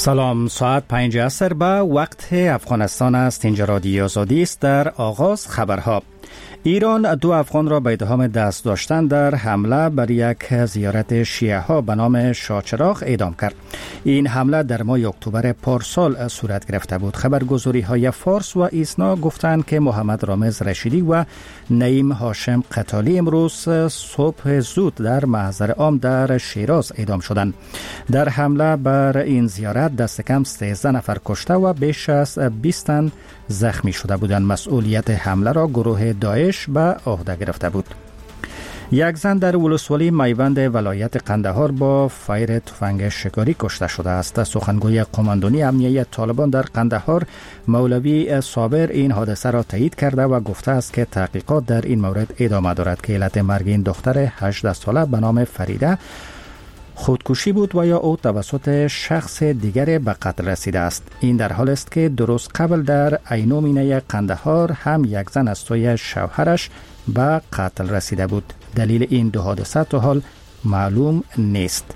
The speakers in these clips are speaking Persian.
سلام، ساعت 5 عصر به وقت افغانستان است. اینجا رادیو آزادی است. در آغاز خبرها. ایران 2 افغان را به اتهام دست داشتن در حمله بر یک زیارت شیعه ها به نام شاهچراغ اعدام کرد. این حمله در ماه اکتبر پارسال صورت گرفته بود. خبرگزاری های فارس و ایسنا گفتند که محمد رامز رشیدی و نعیم هاشم قتالی امروز صبح زود در محضر عام در شیراز اعدام شدند. در حمله بر این زیارت دست کم 13 نفر کشته و بیش از 20 تن زخمی شده بودند. مسئولیت حمله را گروه داعش به عهده گرفته بود. یک زن در ولسوالی میوند ولایت قندهار با فیر تفنگ شکاری کشته شده است. سخنگوی قماندانی امنیت طالبان در قندهار مولوی صابر این حادثه را تایید کرده و گفته است که تحقیقات در این مورد ادامه دارد که علت مرگ این دختر 18 ساله به نام فریده خودکشی بود و یا او توسط شخص دیگر به قتل رسیده است. این در حال است که درست قبل در عینومینه قندهار هم یک زن از سوی شوهرش به قتل رسیده بود. دلیل این 2 حادثه تا حال معلوم نیست.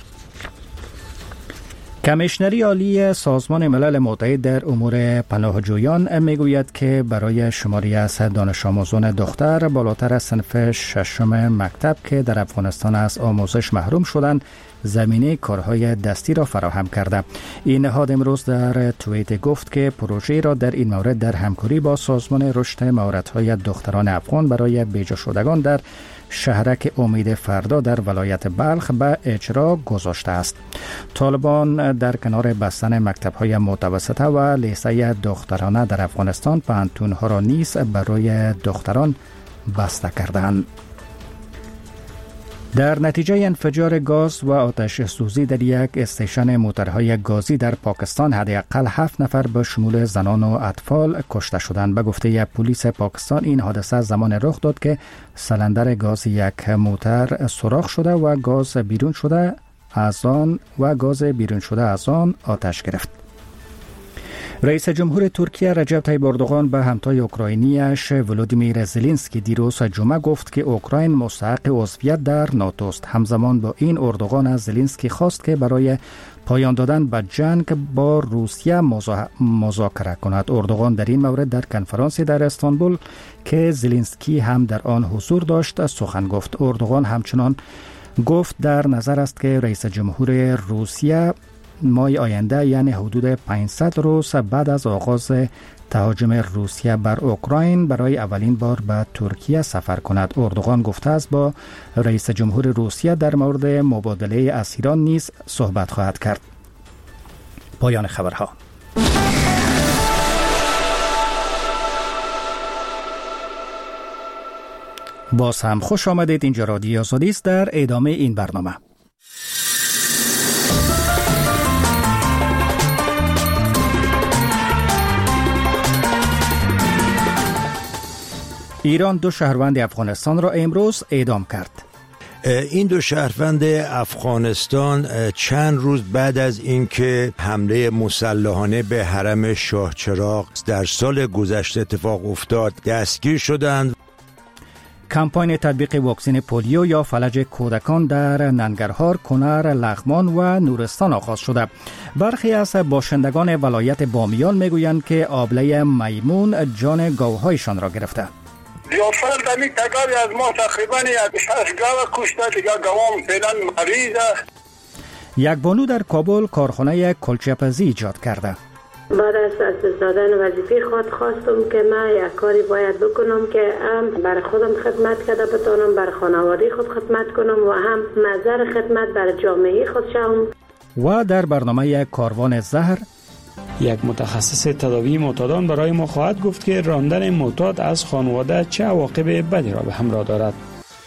کمیشنری عالی سازمان ملل متحد در امور پناهجویان میگوید که برای شماری از دانش آموزان دختر بالاتر از صنف 6 مکتب که در افغانستان از آموزش محروم شدند زمینه کارهای دستی را فراهم کرده. این نهاد امروز در توییت گفت که پروژه را در این مورد در همکاری با سازمان رشد مهارت‌های دختران افغان برای بیجا شدگان در شهرک امید فردا در ولایت بلخ به اجرا گذاشته است. طالبان در کنار بستن مکتب‌های متوسطه و لیسه دخترانه در افغانستان پانتون‌ها را نیز برای دختران بسته کردند. در نتیجه انفجار گاز و آتش سوزی در یک استیشن موترهای گازی در پاکستان حداقل 7 نفر به شمول زنان و اطفال کشته شدند. به گفته پلیس پاکستان این حادثه زمان رخ داد که سلندر گاز یک موتر سوراخ شده و گاز بیرون شده از آن آتش گرفت. رئیس جمهور ترکیه رجب طیب اردوغان به همتای اوکراینیش ولودیمیر زلنسکی دیروز جمعه گفت که اوکراین مستحق عضویت در ناتو است. همزمان با این اردوغان از زلنسکی خواست که برای پایان دادن به جنگ با روسیه مذاکره کند. اردوغان در این مورد در کنفرانسی در استانبول که زلنسکی هم در آن حضور داشت سخن گفت. اردوغان همچنان گفت در نظر است که رئیس جمهور روسیه ماه آینده یعنی حدود 500 روز بعد از آغاز تهاجم روسیه بر اوکراین برای اولین بار به ترکیه سفر کند. اردوغان گفته است با رئیس جمهور روسیه در مورد مبادله اسیران نیز صحبت خواهد کرد. پایان خبرها. باز هم خوش آمدید. اینجا رادیو آزادی است. در ادامه این برنامه ایران 2 شهروند افغانستان را امروز اعدام کرد. این 2 شهروند افغانستان چند روز بعد از اینکه حمله مسلحانه به حرم شاهچراغ در سال گذشته اتفاق افتاد دستگیر شدند. کمپاین تطبیق واکسن پولیو یا فلج کودکان در ننگرهار، کنر، لغمان و نورستان آغاز شده. برخی از باشندگان ولایت بامیان میگویند که آبله میمون جان گاوهایشان را گرفته. زیافر دمی تکاری از ما تقریبا 6 گاو کشته، دیگه گاوام فعلا مریضه. یک بانو در کابل کارخانه کلچه‌پزی ایجاد کرده. بعد از دست دادن وظیفه خود خواستم که من یک کاری باید بکنم که هم برای خودم خدمت کرده بتانم، برای خانواده خود خدمت کنم و هم مظهر خدمت برای جامعه خود شوم. و در برنامه کاروان زهر یک متخصص تداوی معتادان برای ما خواهد گفت که راندن معتاد از خانواده چه عواقب بدی را به همراه دارد.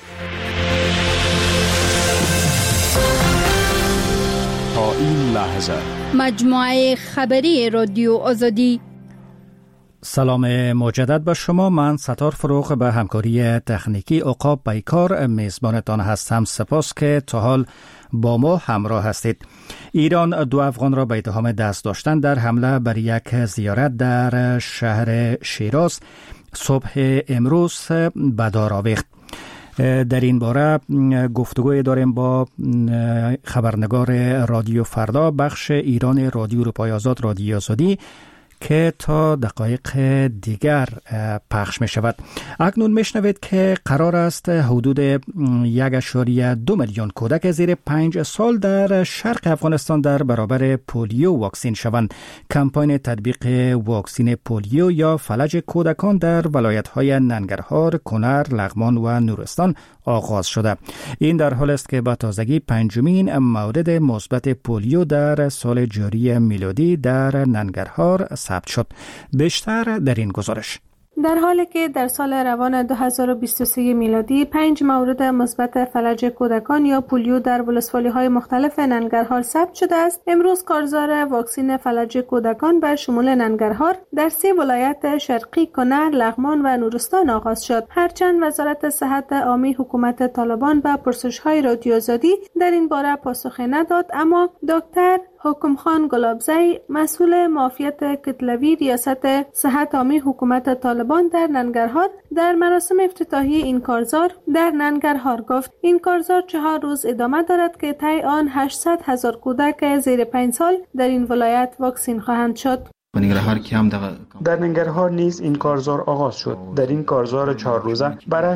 تا این لحظه مجموعه خبری رادیو آزادی. سلام مجدد به شما. من ستار فروغ به همکاری تکنیکی عقاب بیکار میزبانتان هستم. سپاس که تا حال با ما همراه هستید. ایران 2 افغان را به اتهام دست داشتن در حمله بر یک زیارت در شهر شیراز صبح امروز به دار آویخت. در این باره گفتگوی داریم با خبرنگار رادیو فردا بخش ایران رادیو اروپای آزاد رادیو آزادی که تا دقایق دیگر پخش می شود. اکنون می شنوید که قرار است حدود 1.2 میلیون کودک زیر 5 سال در شرق افغانستان در برابر پولیو واکسین شوند. کمپاین تطبیق واکسین پولیو یا فلج کودکان در ولایت‌های ننگرهار، کنر، لغمان و نورستان آغاز شده. این در حال است که با تازگی 5مین مورد مثبت پولیو در سال جاری میلادی در ننگرهار ثبت شد. بیشتر در این گزارش. در حالی که در سال روان 2023 میلادی 5 مورد مثبت فلج کودکان یا پولیو در ولسوالی‌های مختلف ننگرهار ثبت شده است، امروز کارزار واکسین فلج کودکان به شمول ننگرهار در 3 ولایت شرقی کنر، لغمان و نورستان آغاز شد. هرچند وزارت صحت عامی حکومت طالبان به پرسش‌های رادیو آزادی در این باره پاسخی نداد، اما دکتر حکم خان گلابزی مسئول معافیت کتلوی ریاست صحت عامی حکومت طالبان در ننگرهار در مراسم افتتاحی این کارزار در ننگرهار گفت این کارزار 4 روز ادامه دارد که طی آن 800,000 کودک زیر 5 سال در این ولایت واکسین خواهند شد. در ننگرهار نیز این کارزار آغاز شد. در این کارزار 4 روزه بر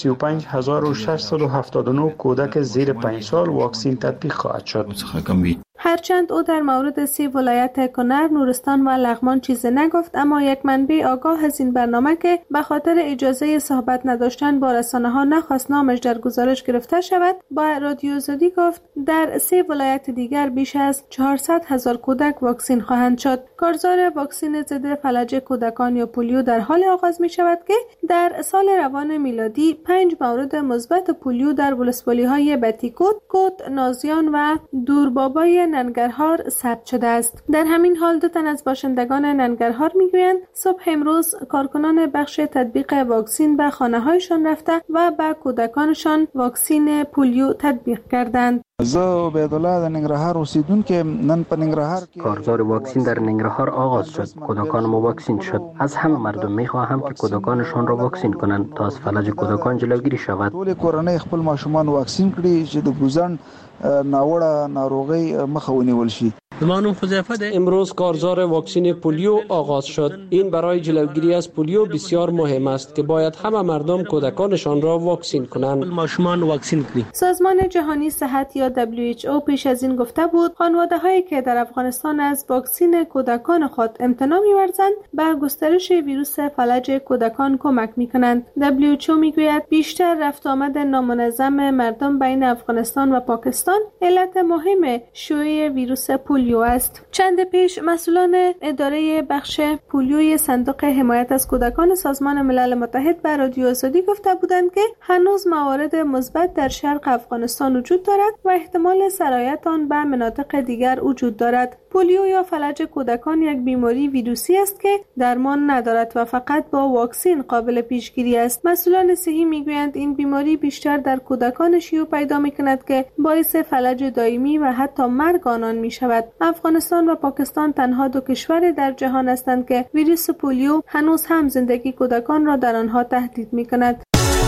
835,679 کودک زیر 5 سال واکسین تطبیق خواهد شد. هرچند او در مورد 3 ولایت کنر، نورستان و لغمان چیزی نگفت، اما یک منبع آگاه از این برنامه که به خاطر اجازه صحبت نداشتن با رسانه‌ها نخواست نامش در گزارش گرفته شود، با رادیو آزادی گفت در 3 ولایت دیگر بیش از 400,000 کودک واکسین خواهند شد. کارزار واکسین ضد فلج کودکان یا پولیو در حال آغاز می شود که در سال روان میلادی 5 مورد مثبت پولیو در ولسوالی‌های بتیکوت، کوت، نازیان و دوربابای ننگرهار ثبت شده است. در همین حال 2 تن از باشندگان ننگرهار میگویند صبح امروز کارکنان بخش تطبیق واکسین به خانه‌هایشان رفته و به کودکانشان واکسین پولیو تطبیق کردند. کارزار واکسین در ننگرهار آغاز شد. کودکان ما واکسین شد. از همه مردم می‌خواهم که کودکانشان را واکسین کنند تا از فلج کودکان جلوگیری شود. ټول کورنۍ خپل ماشومان واکسین کړي چې د ګوزن ناوړه ناروغي مخه ونیول شي. امروز کارزار واکسین پولیو آغاز شد. این برای جلوگیری از پولیو بسیار مهم است که باید همه مردم کودکانشان را واکسین کنند. سازمان جهانی صحت یا WHO پیش از این گفته بود خانواده‌هایی که در افغانستان از واکسین کودکان خود امتناع می‌ورزند به گسترش ویروس فلج کودکان کمک می‌کنند. WHO میگوید بیشتر رفت آمد نامنظم مردم بین افغانستان و پاکستان علت مهم شیوع ویروس پولیو است. چند پیش مسئولان اداره بخش پولیوی صندوق حمایت از کودکان سازمان ملل متحد به رادیو آزادی گفته بودند که هنوز موارد مثبت در شرق افغانستان وجود دارد و احتمال سرایت آن به مناطق دیگر وجود دارد. پولیو یا فلج کودکان یک بیماری ویروسی است که درمان ندارد و فقط با واکسین قابل پیشگیری است. مسئولان صحی میگویند این بیماری بیشتر در کودکان شیوع پیدا میکند که باعث فلج دائمی و حتی مرگ آنان میشود. افغانستان و پاکستان تنها 2 کشور در جهان هستند که ویروس پولیو هنوز هم زندگی کودکان را در آنها تهدید میکند.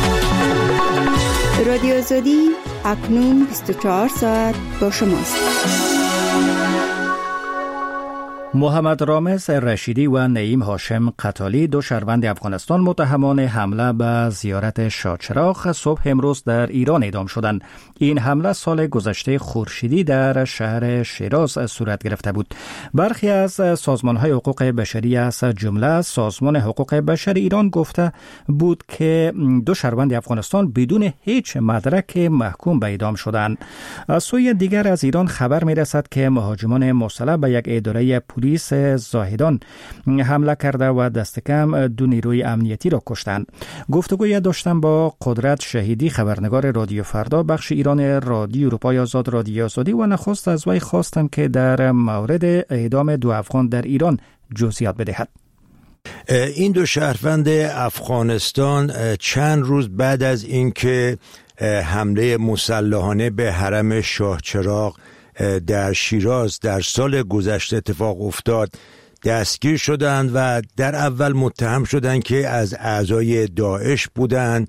رادیو آزادی اکنون 24 ساعت با شماست. محمد رامز رشیدی و نعیم هاشم قتالی 2 شهروند افغانستان متهمان حمله به زیارت شاهچراغ صبح امروز در ایران اعدام شدند. این حمله سال گذشته خورشیدی در شهر شیراز صورت گرفته بود. برخی از سازمان‌های حقوق بشری از جمله سازمان حقوق بشر ایران گفته بود که 2 شهروند افغانستان بدون هیچ مدرک محکوم به اعدام شدند. از سوی دیگر از ایران خبر می‌رسد که مهاجمان مسلح به یک اداره پلیس زاهدان حمله کرده و دست کم 2 نیروی امنیتی را کشتند. گفتگوی داشتم با قدرت شهیدی خبرنگار رادیو فردا بخش ایران رادیو اروپای آزاد رادیو آزادی و نخست از وی خواستم که در مورد اعدام 2 افغان در ایران جزئیات بدهد. این 2 شهروند افغانستان چند روز بعد از اینکه حمله مسلحانه به حرم شاهچراغ در شیراز در سال گذشته اتفاق افتاد دستگیر شدند و در اول متهم شدند که از اعضای داعش بودند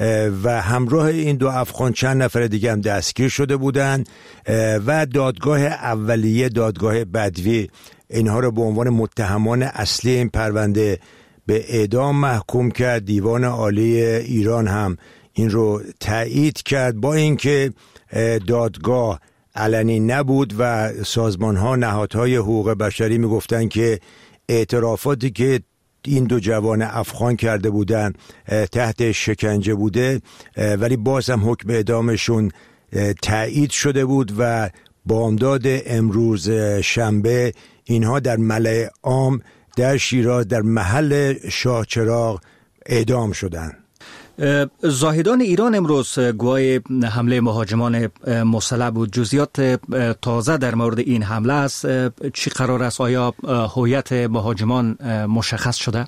و همراه این 2 افغان چند نفر دیگه هم دستگیر شده بودند و دادگاه اولیه، دادگاه بدوی، اینها رو به عنوان متهمان اصلی این پرونده به اعدام محکوم کرد. دیوان عالی ایران هم این رو تایید کرد، با اینکه دادگاه علنی نبود و سازمان‌ها، نهادهای حقوق بشری میگفتن که اعترافاتی که این 2 جوان افغان کرده بودن تحت شکنجه بوده، ولی باز هم حکم اعدامشون تایید شده بود و بامداد امروز شنبه اینها در ملأ عام در شیراز در محل شاه چراغ اعدام شدند. زاهدان ایران امروز گواه حمله مهاجمان مسلح بود. جزئیات تازه در مورد این حمله است. چی قرار است؟ آیا هویت مهاجمان مشخص شده؟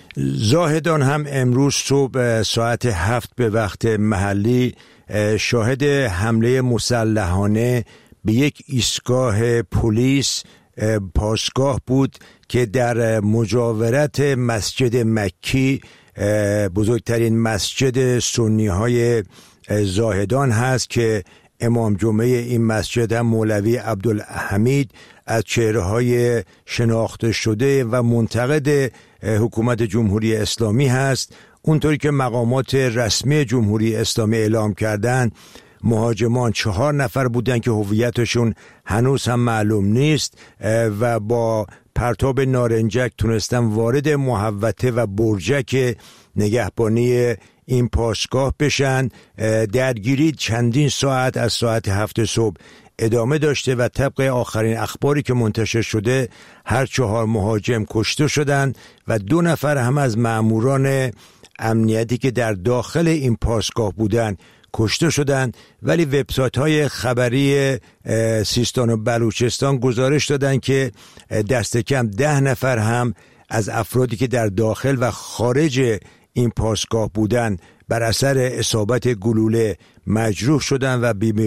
زاهدان هم امروز صبح ساعت 7 به وقت محلی شاهد حمله مسلحانه به یک ایستگاه پلیس پاسگاه بود که در مجاورت مسجد مکی، بزرگترین مسجد سنی های زاهدان هست که امام جمعه این مسجد هم مولوی عبدالحمید از چهره‌های شناخته شده و منتقد حکومت جمهوری اسلامی هست. اونطوری که مقامات رسمی جمهوری اسلامی اعلام کردند، مهاجمان 4 نفر بودند که هویتشون هنوز هم معلوم نیست و با پرتاب نارنجک تونستن وارد محوطه و برجک نگهبانی این پاسگاه بشن. درگیری چندین ساعت از ساعت 7 صبح ادامه داشته و طبق آخرین اخباری که منتشر شده هر 4 مهاجم کشته شدند و 2 نفر هم از ماموران امنیتی که در داخل این پاسگاه بودند کشته شدند. ولی وبسایت‌های خبری سیستان و بلوچستان گزارش دادند که دست کم 10 نفر هم از افرادی که در داخل و خارج این پاسگاه بودند بر اثر اصابت گلوله مجروح شدند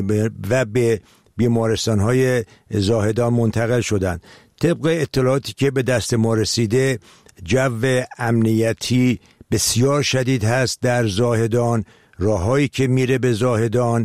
و به بیمارستان‌های زاهدان منتقل شدند. طبق اطلاعاتی که به دست ما رسیده، جو امنیتی بسیار شدید هست در زاهدان. راههایی که میره به زاهدان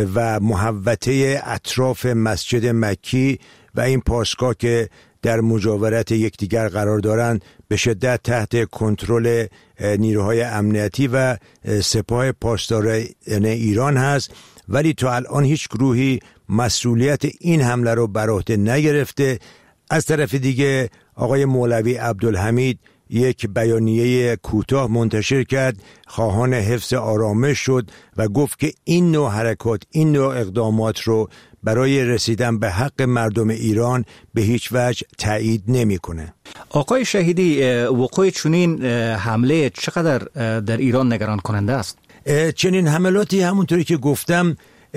و محوطه اطراف مسجد مکی و این پاسگاه که در مجاورت یکدیگر قرار دارند به شدت تحت کنترل نیروهای امنیتی و سپاه پاسداران ایران هست، ولی تا الان هیچ گروهی مسئولیت این حمله رو بر عهده نگرفته. از طرف دیگه آقای مولوی عبدالحمید یک بیانیه کوتاه منتشر کرد، خواهان حفظ آرامش شد و گفت که این نوع حرکات، این نوع اقدامات رو برای رسیدن به حق مردم ایران به هیچ وجه تایید نمی‌کنه. آقای شهیدی، وقوع چنین حمله چقدر در ایران نگران کننده است؟ چنین حملاتی همونطوری که گفتم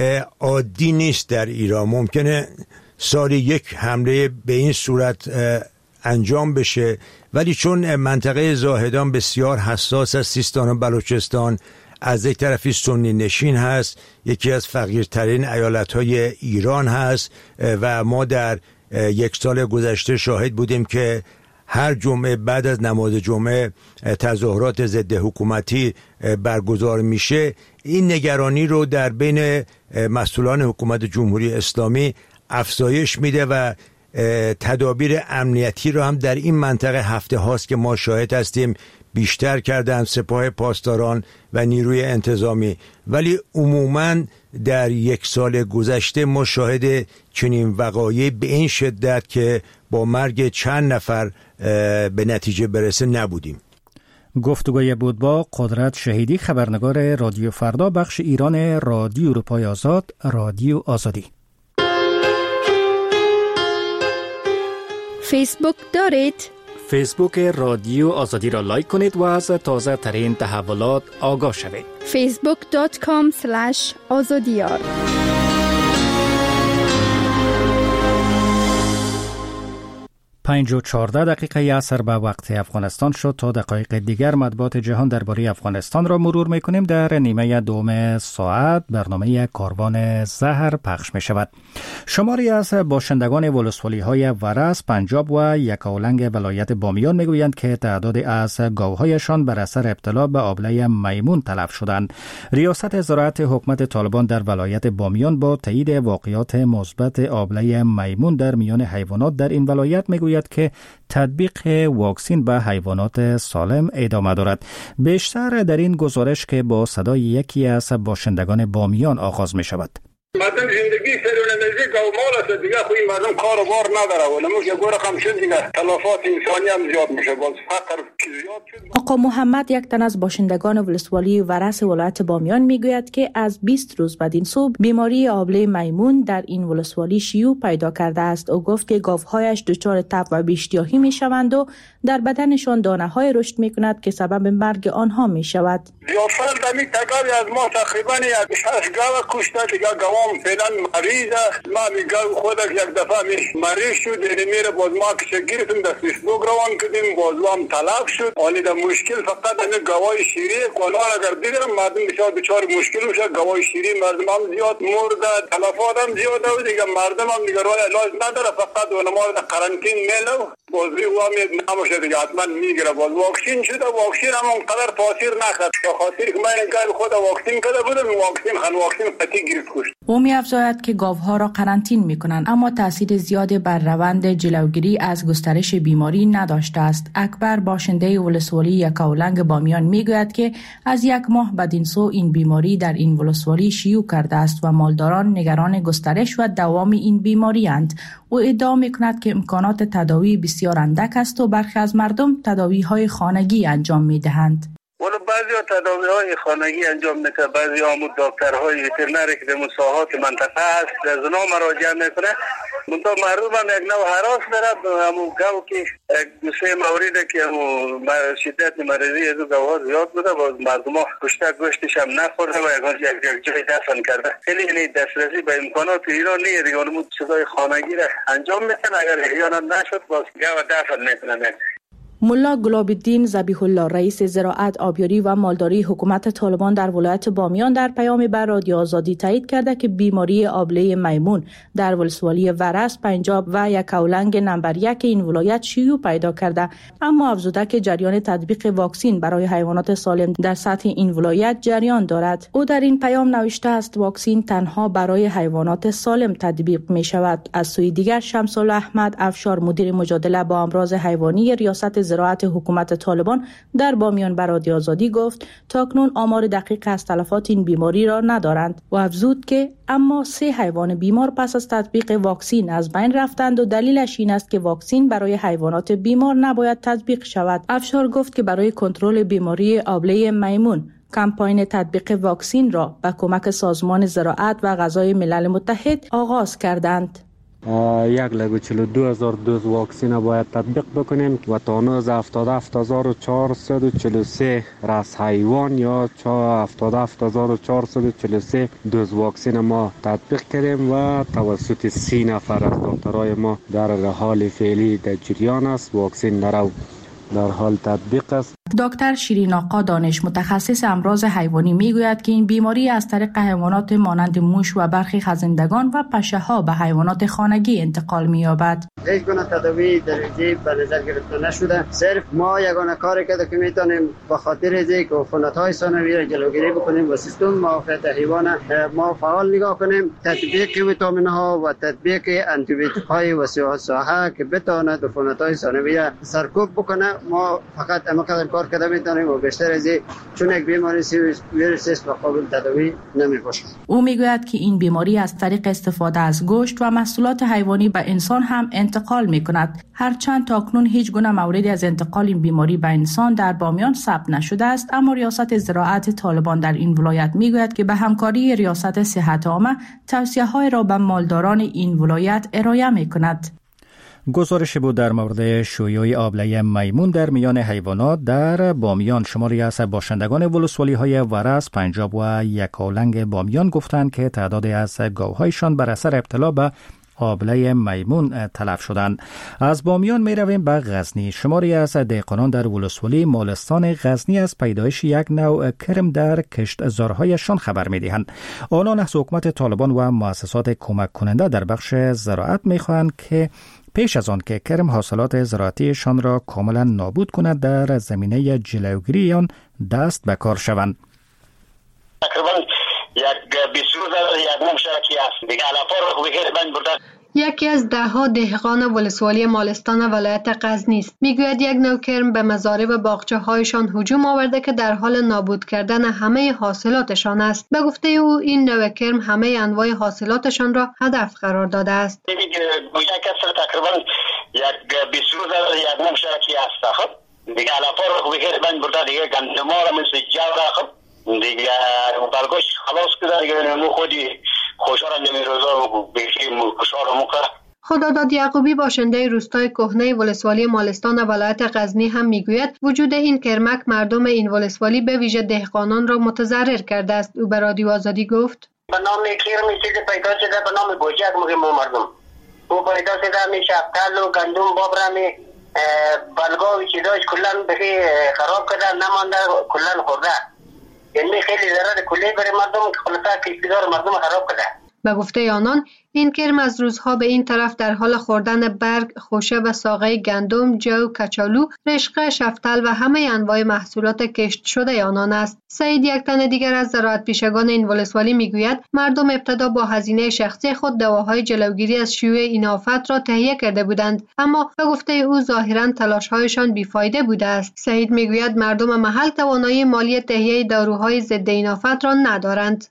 عادی نیست در ایران. ممکنه سالی یک حمله به این صورت انجام بشه، ولی چون منطقه زاهدان بسیار حساس از سیستان و بلوچستان، از یک طرفی سنی نشین هست، یکی از فقیرترین ایالت‌های ایران هست و ما در 1 سال گذشته شاهد بودیم که هر جمعه بعد از نماز جمعه تظاهرات ضد حکومتی برگزار میشه. این نگرانی رو در بین مسئولان حکومت جمهوری اسلامی افزایش میده و تدابیر امنیتی رو هم در این منطقه هفته هاست که ما شاهد هستیم بیشتر کردن سپاه پاسداران و نیروی انتظامی. ولی عموماً در 1 سال گذشته ما شاهد چنین وقایعی به این شدت که با مرگ چند نفر به نتیجه برسه نبودیم. گفتگوی بود با قدرت شهیدی، خبرنگار رادیو فردا، بخش ایران رادیو اروپای آزاد، رادیو آزادی. فیسبوک دارید؟ فیسبوک رادیو آزادی را لایک کنید و از تازه ترین تحولات آگاه شوید. facebook.com/azadiyar 5:14 عصر به وقت افغانستان شد. تا دقایق دیگر مطبوعات جهان درباره افغانستان را مرور می‌کنیم. در نیمه دوم ساعت برنامه کاروان زهر پخش می‌شود. شماری از باشندگان ولسوالی‌های ورس، پنجاب و یکاولنگ ولایت بامیان می‌گویند که تعدادی از گاوهایشان بر اثر ابتلا به آبله میمون تلف شدند. ریاست زراعت حکومت طالبان در ولایت بامیان با تایید واقعات مثبت آبله میمون در میان حیوانات در این ولایت می‌گوید که تطبیق واکسین به حیوانات سالم ادامه دارد. بیشتر در این گزارش که با صدای یکی از باشندگان بامیان آغاز می شود. مردم زندگی سرونندگی گومال است دیگه، خوی مردم کار و بار نداره و نموش یه گوره خمشن دیگه تلافات انسانی هم زیاد میشه، باز فقر زیاد شد. آقا محمد، یک تن از باشندگان ولسوالی ورس ولایت بامیان میگوید که از 20 روز بعد این صبح بیماری آبله میمون در این ولسوالی شیوع پیدا کرده است. او گفت که گاوهایش دچار تب و بی‌اشتهایی میشوند و در بدنشان دانه‌های رشد میکند که سبب مرگ آنها میشود. زیافر دمی تکاری از ما تقریبا یک 6 گاو کشته دیگه، گوام فعلا مریضه. ما میگم خودش یک دفعه مریض شد، میره باز ما که گرفتیم در فیسبوک روان کردیم، باز هم تلف شد. حالی در مشکل فقط همین گوای شیری کلا اگر دیدم مردم بسیار مشکل میشه. گوای شیری مردم هم زیاد مرده، تلفات هم زیاد و دیگه مردم هم دیگه راه علاج نداره، فقط اونما در قرنطینه میلو بازی و نمیشه دیگه، حتما میگیره. باز واکسین شده، واکسین هم اونقدر تاثیر نکرد به خاطر که من اینکه خود واکسین کرده بودم، واکسین قطعی گرفت کشت. او می‌افزاید که گاوها را قرنطین می‌کنند اما تاثیر زیادی بر روند جلوگیری از گسترش بیماری نداشته است. اکبر، باشنده ولسوالی یکاولنگ بامیان، می‌گوید که از 1 ماه بعد این سو این بیماری در این ولسوالی شیوع کرده است و مالداران نگران گسترش و دوام این بیماری اند. او ادعا می‌کند که امکانات تداوی بسیار اندک است و برخی از مردم تداوی‌های خانگی انجام می‌دهند. ولی بعضی تداوی‌های خانگی انجام می‌کنه، بعضی هم دکترهای وترنری که در مساحات منطقه هست از اونا مراجعه میکنه. منتها مردم هم یک نوع هراس داره. همون گاو که دو سه مورد که شدت مریضی از گاوها زیاد بوده، باز مردم ها کشته گوشتش هم نخورده و یک جای دفن کرده. خیلی دسترسی به امکانات ایران نیست دیگه. اون چیزای خانگی را انجام میکنه، اگر احیانا نشد باز گاو دفن میکنه. ملا گلاب‌الدین ذبیح الله، رئیس زراعت، آبیاری و مالداری حکومت طالبان در ولایت بامیان، در پیامی بر رادیو آزادی تایید کرده که بیماری آبله میمون در ولسوالی ورس، پنجاب و یکاولنگ نمبر 1 این ولایت شیوع پیدا کرده، اما افزوده که جریان تطبیق واکسین برای حیوانات سالم در سطح این ولایت جریان دارد. او در این پیام نوشته است واکسین تنها برای حیوانات سالم تطبیق می شود. از سوی دیگر شمس‌الله احمد افشار، مدیر مجادله با امراض حیوانی ریاست زراعت حکومت طالبان، در بامیان بر رادیو آزادی گفت تاکنون آمار دقیق از تلفات این بیماری را ندارند و افزود که اما 3 حیوان بیمار پس از تطبیق واکسین از بین رفتند و دلیلش این است که واکسین برای حیوانات بیمار نباید تطبیق شود. افشار گفت که برای کنترل بیماری آبله میمون کمپاین تطبیق واکسین را با کمک سازمان زراعت و غذای ملل متحد آغاز کردند. 142,000 دوز واکسین باید تطبیق بکنیم و تا هنوز 77,443 رأس حیوان یا 77,443 دوز واکسین ما تطبیق کردیم و توسط 30 نفر از دکترای ما در حال فعلی در جریان است. واکسین در حال تطبیق است. دکتر شیرین آقا دانش، متخصص امراض حیوانی، میگوید که این بیماری از طریق حیوانات مانند موش و برخی خزندگان و پشه‌ها به حیوانات خانگی انتقال می‌یابد. هیچ گونه تداوی درجی به نظر گرفته نشده. صرف ما یگانه کاری کرده که میتونیم به خاطر اینکه عفونت‌های ثانویه را جلوگیری بکنیم و سیستم معافیت حیوان ما فعال نگاه کنیم. تطبیق ویتامین‌ها و تطبیق آنتی بیوتیک‌های وسیع که بتواند عفونت‌های ثانویه سرکوب بکنه. ما فقط امکان کار کرده میتونیم و بیشتر از این چون یک بیماری ویروسی است و قابل تداوی نمیباشه. او میگوید که این بیماری از طریق استفاده از گوشت و محصولات حیوانی به انسان هم انتقال میکند. هرچند تاکنون هیچ گونه موردی از انتقال این بیماری به انسان در بامیان ثبت نشده است، اما ریاست زراعت طالبان در این ولایت میگوید که به همکاری ریاست صحت عامه توصیه‌های را به مالداران این ولایت ارائه میکند. گزارشی بود در مورد شیوع آبله میمون در میان حیوانات در بامیان. شماری از باشندگان ولسوالی‌های ورس، پنجاب و یکاولنگ بامیان گفتند که تعدادی از گاوهایشان بر اثر ابتلا به آبله میمون تلف شدند. از بامیان می رویم به غزنی. شماری از دهقانان در ولسوالی مالستان غزنی از پیدایش یک نوع کرم در کشتزارهایشان خبر می دهند. آنان از حکومت طالبان و مؤسسات کمک کننده در بخش زراعت می خواهند که پیش از آن که کرم حاصلات زراعتیشان را کاملا نابود کند در زمینه جلوگیری آن دست به کار شوند. تقریبا یکی از دهها دهقان ولسوالی مالستان ولایت غزنی است. میگوید یک نوع کرم به مزارع و باغچه‌هایشان هجوم آورده که در حال نابود کردن همه حاصلاتشان است. به گفته او این نوع کرم همه انواع حاصلاتشان را هدف قرار داده است. تقریبا دیگه علاپار بخیر بند برده دیگه گندما را مثل جو را دیگه برگوش خلاص کده دیگه مو خودی خوشا را نمی روزا بخیر کشار موقع. خداداد یعقوبی باشنده روستای کهنه ولسوالی مالستان ولایت غزنی هم میگوید وجود این کرمک مردم این ولسوالی به ویژه دهقانان را متضرر کرده است. او به رادیو آزادی گفت به نام کرم چیز پیدا شده به نام گوجک مگه مردم او پیدا شده می شفتل و گندم بابرمی بلگاه چیزاش کلن بخی خراب کرده نمانده کلن خورده یعنی خیلی ضرر کلی برای مردم که خلاصه کشتیدار مردم خراب کرده. به گفته آنان این کرم از روزها به این طرف در حال خوردن برگ، خوشه و ساقه گندم، جو، کچالو، رشقه، شفتل و همه انواع محصولات کشت شده آنان است. سعید یک تن دیگر از زراعت پیشگان این ولسوالی میگوید مردم ابتدا با هزینه شخصی خود دواهای جلوگیری از شیوع این آفت را تهیه کرده بودند، اما به گفته او ظاهرا تلاش‌هایشان بیفایده بوده است. سعید میگوید مردم محل توانایی مالی تهیه داروهای ضد این آفت را ندارند.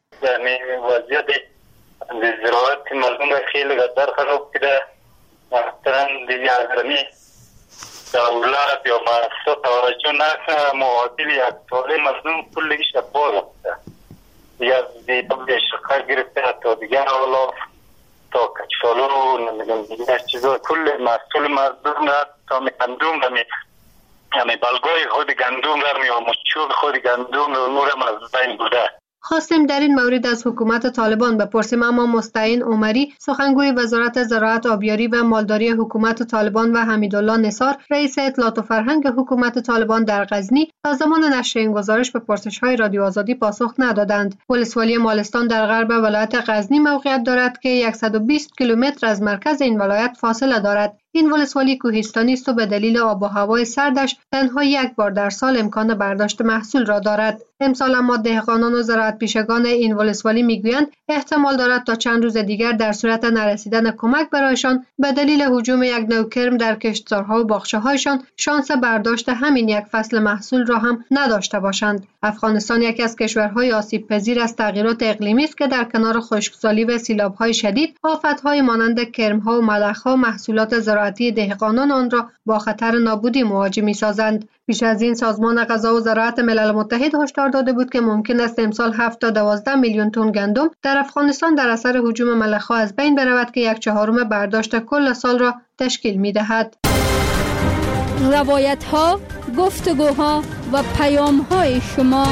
زراعت مردم خیلی قدر خراب کرده. مثلا دیگه ازرمی دولت یا مؤسسات توجه نکنه معادل یک ساله مردم کلگی شباز هسته یا دیگه شقه گرفته تا دیگه اولا تا کچالو نمیدونم دیگه چیزا کل مسئول مردم را تا گندوم را یعنی بلگای خود گندوم را یا مچوب خود گندوم را نورم از بین بوده. خواستیم در این مورد از حکومت طالبان بپرسیم، اما مستعین عمری سخنگوی وزارت زراعت، آبیاری و مالداری حکومت طالبان و حمیدالله نثار رئیس اطلاعات و فرهنگ حکومت طالبان در غزنی تا زمان نشر این گزارش به پرسش‌های رادیو آزادی پاسخ ندادند. ولسوالی مالستان در غرب ولایت غزنی موقعیت دارد که 120 کیلومتر از مرکز این ولایت فاصله دارد. این ولسوالی کوهستانی است و به دلیل آب و هوای سردش تنها یک بار در سال امکان برداشت محصول را دارد. امسال اما دهقانان و زراعت پیشگان این ولسوالی میگویند احتمال دارد تا چند روز دیگر در صورت نرسیدن کمک برایشان به دلیل هجوم یک نوع کرم در کشتزارها و باغچه‌هایشان شانس برداشت همین یک فصل محصول را هم نداشته باشند. افغانستان یکی از کشورهای آسیب پذیر از تغییرات اقلیمی است که در کنار خشکسالی و سیلاب‌های شدید، آفت‌های مانند کرم‌ها و ملخ‌ها محصولات زراعتی دهقانان آن را با خطر نابودی مواجه می‌سازند. پیش از این سازمان غذا و زراعت ملل متحد هشدار داده بود که ممکن است امسال 7 تا 12 میلیون تن گندم در افغانستان در اثر هجوم ملخ‌ها از بین برود که 1/4 برداشت کل سال را تشکیل می‌دهد. روایت‌ها، گفتگوها و پیام‌های شما.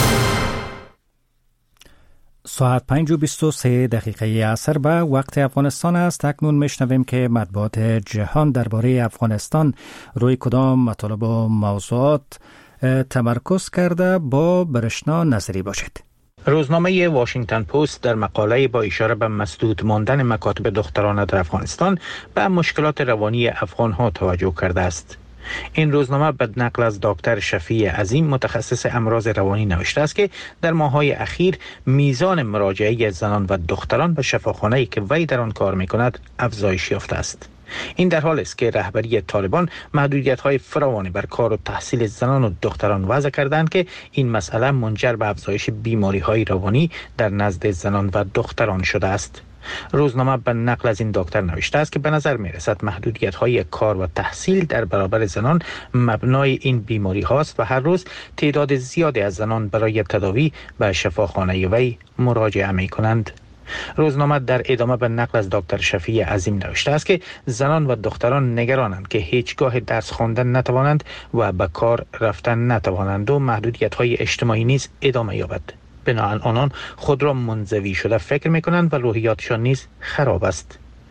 ساعت 5:23 عصر به وقت افغانستان است. اکنون میشنویم که مطبوعات جهان درباره افغانستان روی کدام مطالب و موضوعات تمرکز کرده با برشنا نظری باشد. روزنامه واشنگتن پست در مقاله با اشاره به مسدود ماندن مکاتب دخترانه در افغانستان به مشکلات روانی افغان‌ها توجه کرده است. این روزنامه به نقل از دکتر شفیع عظیم متخصص امراض روانی نوشته است که در ماه‌های اخیر میزان مراجعه زنان و دختران به شفاخانه‌ای که وی در آن کار می‌کند افزایش یافته است. این در حالی است که رهبری طالبان محدودیت‌های فراوانی بر کار و تحصیل زنان و دختران وضع کردند که این مسئله منجر به افزایش بیماری‌های روانی در نزد زنان و دختران شده است. روزنامه به نقل از این دکتر نوشته است که به نظر می رسد محدودیت‌های کار و تحصیل در برابر زنان مبنای این بیماری هاست و هر روز تعداد زیادی از زنان برای تداوی به شفاخانه وی مراجعه می کنند. روزنامه در ادامه به نقل از دکتر شفیع عظیم نوشته است که زنان و دختران نگرانند که هیچگاه درس خواندن نتوانند و به کار رفتن نتوانند و محدودیت‌های اجتماعی نیز ادامه یابد. بنابراین آنان خود را منزوی شده فکر می‌کنند و روحیاتشان نیز خراب است.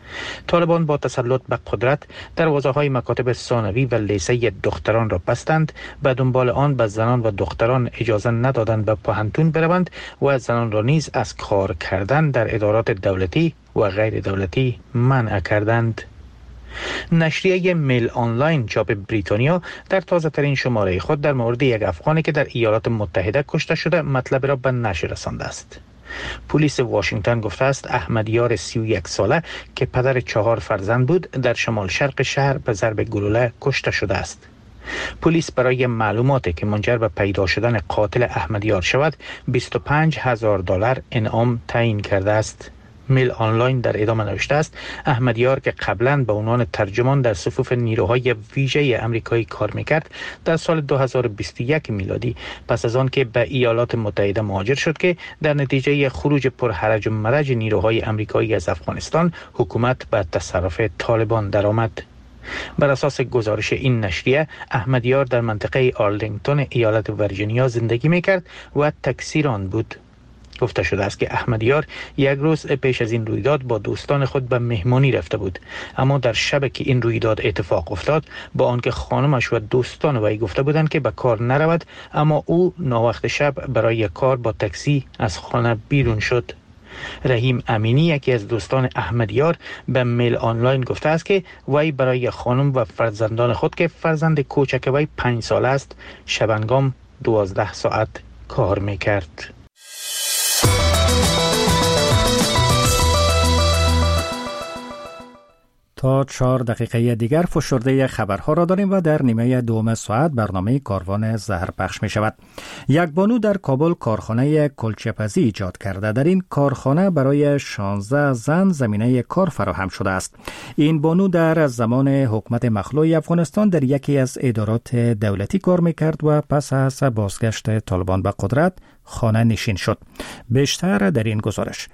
طالبان با تسلط به قدرت دروازه‌های مکاتب ثانوی و لیسه دختران را بستند، به دنبال آن به زنان و دختران اجازه ندادند به پوهنتون بروند و زنان را نیز از کار کردن در ادارات دولتی و غیر دولتی منع کردند. نشریه میل آنلاین چاپ بریتانیا در تازه ترین شماره خود در مورد یک افغانی که در ایالات متحده کشته شده مطلب را به نشر رسانده است. پلیس واشنگتن گفته است احمد یار 31 ساله که پدر 4 فرزند بود در شمال شرق شهر به ضرب گلوله کشته شده است. پلیس برای معلوماتی که منجر به پیدا شدن قاتل احمد یار شود $25,000 انعام تعیین کرده است. میل آنلاین در ادامه نوشته است احمد یار که قبلا به عنوان ترجمان در صفوف نیروهای ویژه آمریکایی کار میکرد، در سال 2021 میلادی پس از آن که به ایالات متحده مهاجر شد که در نتیجه خروج پرحرج و مرج نیروهای آمریکایی از افغانستان حکومت به تصرف طالبان درآمد. بر اساس گزارش این نشریه احمد یار در منطقه آرلینگتون ایالت ویرجینیا زندگی میکرد و تکثیران بود. گفته شده است که احمد یار یک روز پیش از این رویداد با دوستان خود به مهمانی رفته بود، اما در شب که این رویداد اتفاق افتاد با آنکه خانمش و دوستان وی گفته بودند که به کار نرود، اما او ناوقت شب برای کار با تاکسی از خانه بیرون شد. رحیم امینی یکی از دوستان احمد یار به میل آنلاین گفته است که وی برای خانم و فرزندان خود که فرزند کوچک وی 5 ساله است شبانگام 12 ساعت کار میکرد. تا 4 دقیقه دیگر فشرده خبرها را داریم و در نیمه دوم ساعت برنامه کاروان زهر پخش می شود. یک بانو در کابل کارخانه کلچه‌پزی ایجاد کرده. در این کارخانه برای 16 زن زمینه کار فراهم شده است. این بانو در زمان حکومت مخلوع افغانستان در یکی از ادارات دولتی کار می کرد و پس از بازگشت طالبان به قدرت خانه نشین شد. بیشتر در این گزارش.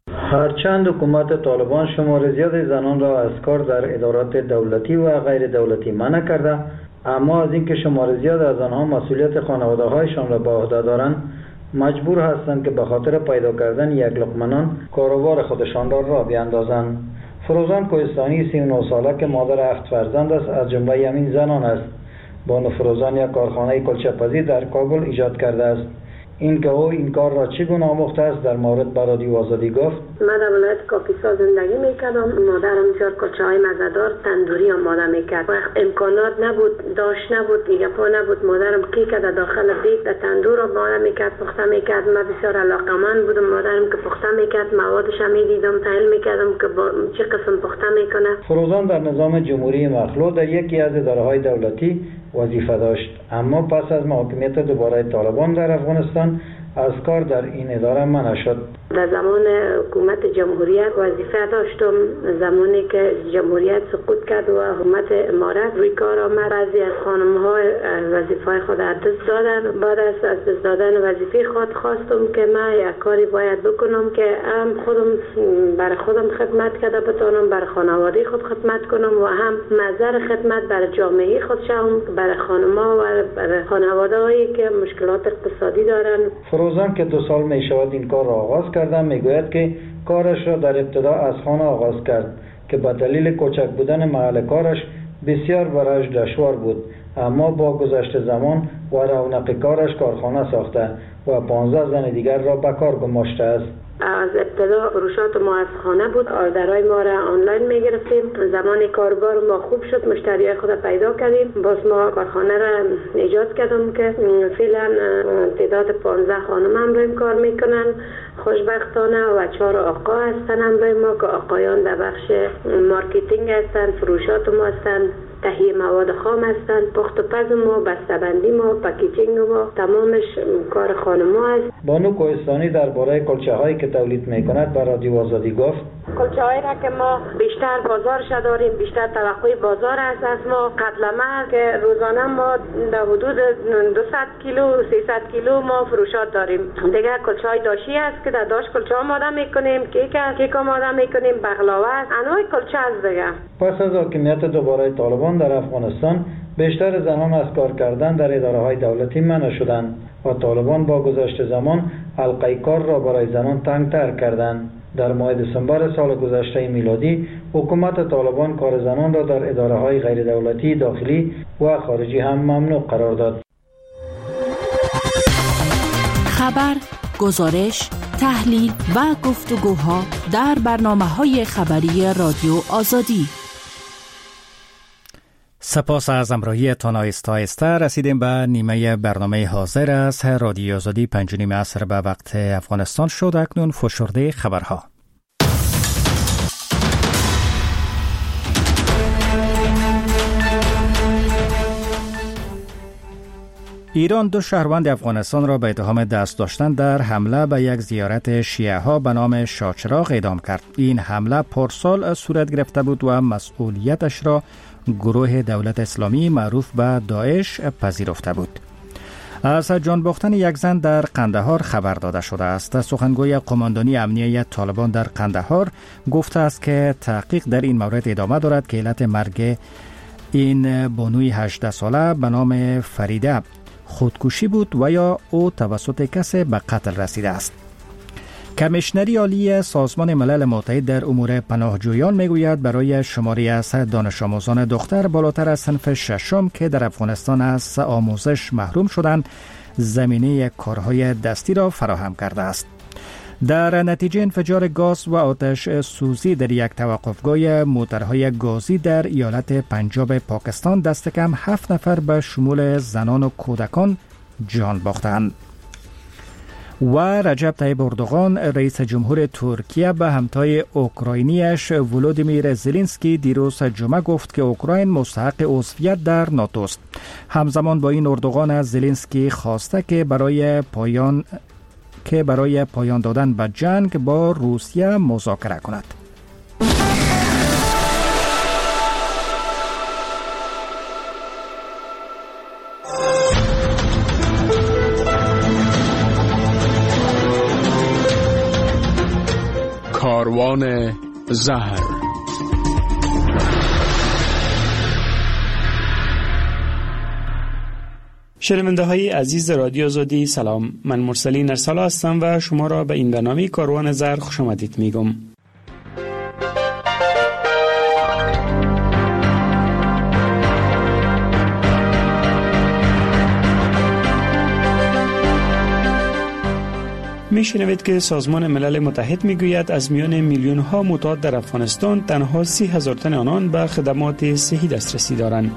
هرچند حکومت طالبان شمار زیاد زنان را از کار در ادارات دولتی و غیر دولتی منع کرده، اما از اینکه شمار زیاد از آنها مسئولیت خانواده‌هایشان را به عهده دارند مجبور هستند که به خاطر پیدا کردن یک لقمه نان کاروبار خودشان را راه بیاندازند. فروزان کوهستانی 39 ساله که مادر 7 فرزند است از جمله همین زنان است. بانو فروزان یک کارخانه کلچه‌پزی در کابل ایجاد کرده است. این که او این کار را چگونه آموخته است در مورد به رادیو آزادی گفت: من در ولایت کاپیسا زندگی میکردم. مادرم بسیار کلچه‌های مزه‌دار تندوری آماده میکرد. وقت امکانات نبود، داشت نبود، دیگه پا نبود. مادرم کی که در داخل بیت در تندور آماده میکرد، پخته میکرد. من بسیار علاقه‌مند بودم. مادرم که پخته میکرد موادش هم میدیدم، تحلیل میکردم که با چه قسم پخته میکنه. فروزان در نظام جمهوری مخلوع در یکی از اداره‌های دولتی وظیفه داشت، اما پس از محاکمیت دوباره طالبان در افغانستان از کار در این اداره منع شد. در زمان حکومت جمهوریت وظیفه داشتم. زمانی که جمهوریت سقوط کرد و حکومت امارت روی کار آمد، بعضی از خانم‌ها وظیفه خود از دست دادن. بعد از دست دادن وظیفه خود خواستم که من یک کاری باید بکنم که هم خودم برای خودم خدمت کرده بتونم، برای خانواده خود خدمت کنم و هم نظر خدمت برای جامعه خود شوم، برای خانم‌ها و برای خانواده‌هایی که مشکلات اقتصادی دارن. فروزان که 2 سال می شود این کار را آغاز کرده میگوید که کارش را در ابتدا از خانه آغاز کرد که به دلیل کوچک بودن محل کارش بسیار برایش دشوار بود، اما با گذشت زمان و رونق کارش کارخانه ساخته و 15 زن دیگر را به کار گماشته است. از ابتدا فروشات ما از خانه بود. آردرهای ما را آنلاین میگرفتیم. زمان کاربار ما خوب شد، مشتریای خود پیدا کردیم. باز ما کارخانه را ایجاد کردم که فعلا تعداد 15 خانم هم روی کار میکنن خوشبختانه و 4 آقا هستن هم روی ما که آقایان در بخش مارکتینگ هستن، فروشات ما هستن، تهیه مواد خام هستند، پخت و پز ما، بسته‌بندی ما، پکیجینگ ما، تمامش کار خانم‌ها است. بانو کوهستانی درباره کلچه‌هایی که تولید می‌کند به رادیو آزادی گفت: کلچه‌هایی را که ما بیشتر بازارش داریم، بیشتر توقع بازار است از ما. قتلمه که روزانه ما در حدود 200 کیلو 300 کیلو ما فروشات داریم. دیگه کلچه‌های داشی است که در داش کلچه آماده می‌کنیم، کیک آماده می‌کنیم، بغلاوه، انواع کلچه است دیگه. پس از حاکمیت دوباره طالبان در افغانستان بیشتر زنان از کار کردن در اداره‌های دولتی منع شدند و طالبان با گذشت زمان حلقه کار را برای زنان تنگ‌تر کردند. در ماه دسامبر سال گذشته میلادی حکومت طالبان کار زنان را در اداره‌های غیر دولتی داخلی و خارجی هم ممنوع قرار داد. خبر، گزارش، تحلیل و گفتگوها در برنامه‌های خبری رادیو آزادی. سپاس از همراهیتان. آهسته رسیدیم به نیمه برنامه حاضر از رادیو آزادی 5:30 عصر به وقت افغانستان شد. اکنون فشرده خبرها. ایران 2 شهروند افغانستان را به اتهام دست داشتن در حمله به یک زیارت شیعه ها به نام شاهچراغ اعدام کرد. این حمله پارسال صورت گرفته بود و مسئولیتش را گروه دولت اسلامی معروف به داعش پذیرفته بود. از جان باختن یک زن در قندهار خبر داده شده است. سخنگوی قماندانی امنیه طالبان در قندهار گفته است که تحقیق در این مورد ادامه دارد که علت مرگ این بانوی 18 ساله به نام فریده خودکشی بود و یا او توسط کسی به قتل رسیده است. کمیشنری عالی سازمان ملل متحد در امور پناهجویان میگوید برای شماری از دانش آموزان دختر بالاتر از صنف ششم که در افغانستان از آموزش محروم شدند زمینه کارهای دستی را فراهم کرده است. در نتیجه انفجار گاز و آتش سوزی در یک توقفگاه موترهای گازی در ایالت پنجاب پاکستان دست کم 7 نفر به شمول زنان و کودکان جان باختند. و رجب طیب اردوغان رئیس جمهور ترکیه به همتای اوکراینیش ولودیمیر زلنسکی دیروز جمعه گفت که اوکراین مستحق عضویت در ناتو است. همزمان با این اردوغان از زلنسکی خواسته که برای پایان دادن به جنگ با روسیه مذاکره کند. کاروان زهر. شنونده های عزیز رادیو آزادی سلام، من مرسلین ارسلا هستم و شما را به این برنامه کاروان زهر خوش آمدید میگم. میشنوید که سازمان ملل متحد میگوید از میان میلیون ها معتاد در افغانستان تنها 30,000 تن آنان به خدمات صحی دسترسی دارند.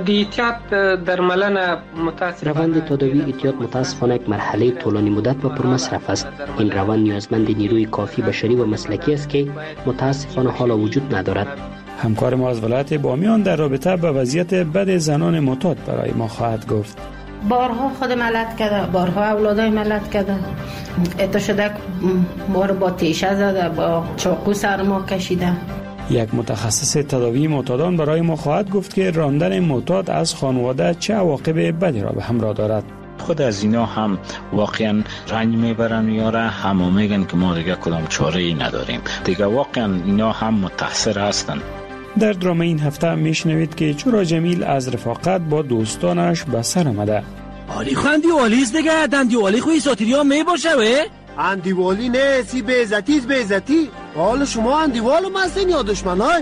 روند تداوی اعتیاد متاسفانه یک مرحله طولانی مدت و پرمصرف است. این روند نیازمند نیروی کافی بشری و مسلکی است که متاسفانه حالا وجود ندارد. همکار ما از ولایت بامیان در رابطه با وضعیت بد زنان معتاد برای ما خواهد گفت. بارها خود ملت کرده، بارها اولادای ملت کرده، اتا شده ما رو با تیشه زده، با چاقو سر ما کشیده. یک متخصص تداوی معتادان برای ما خواهد گفت که راندن معتاد از خانواده چه عواقب بدی را به همراه دارد. خود از اینا هم واقعا رنج میبرن یاره، همه میگن که ما دیگه کدام چاره ای نداریم. دیگه واقعا اینا هم متاثر هستن. در درام این هفته میشنوید که چرا جمیل از رفاقت با دوستانش به سر آمده. علی خواندی والیست دیگه، دندی والی خوی ساتیری ها می باشه وی؟ اندیوالی نه، سی بیزتیز بیزتی. حال شما اندیوالو مستین یا دشمنان؟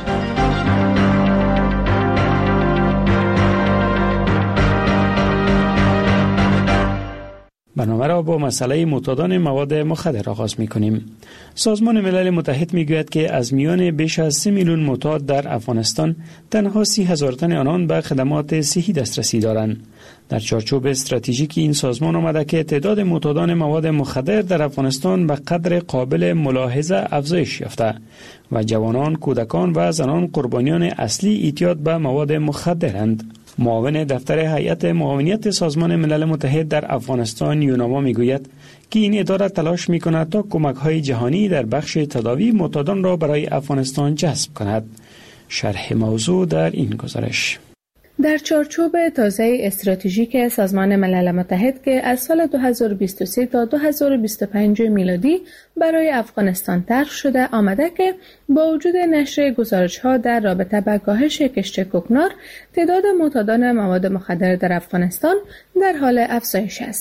برنامه را با مسئله معتادان مواد مخدر آغاز می‌کنیم. سازمان ملل متحد می‌گوید که از میان بیش از 3 میلیون معتاد در افغانستان تنها 30,000 تن آنان به خدمات صحی دسترسی دارند. در چارچوب استراتژیک این سازمان آمده که تعداد معتادان مواد مخدر در افغانستان به قدر قابل ملاحظه افزایش یافته و جوانان، کودکان و زنان قربانیان اصلی اعتیاد به مواد مخدرند. معاون دفتر هیئت معاونیت سازمان ملل متحد در افغانستان یوناما میگوید که این اداره تلاش میکند تا کمک‌های جهانی در بخش تداوی معتادان را برای افغانستان جذب کند. شرح موضوع در این گزارش. در چارچوب تازه استراتژیک سازمان ملل متحد که از سال 2023 تا 2025 میلادی برای افغانستان طرح شده آمده که با وجود نشر گزارش‌ها در رابطه با کاهش کشت کوکنار، تعداد معتادان مواد مخدر در افغانستان در حال افزایش است.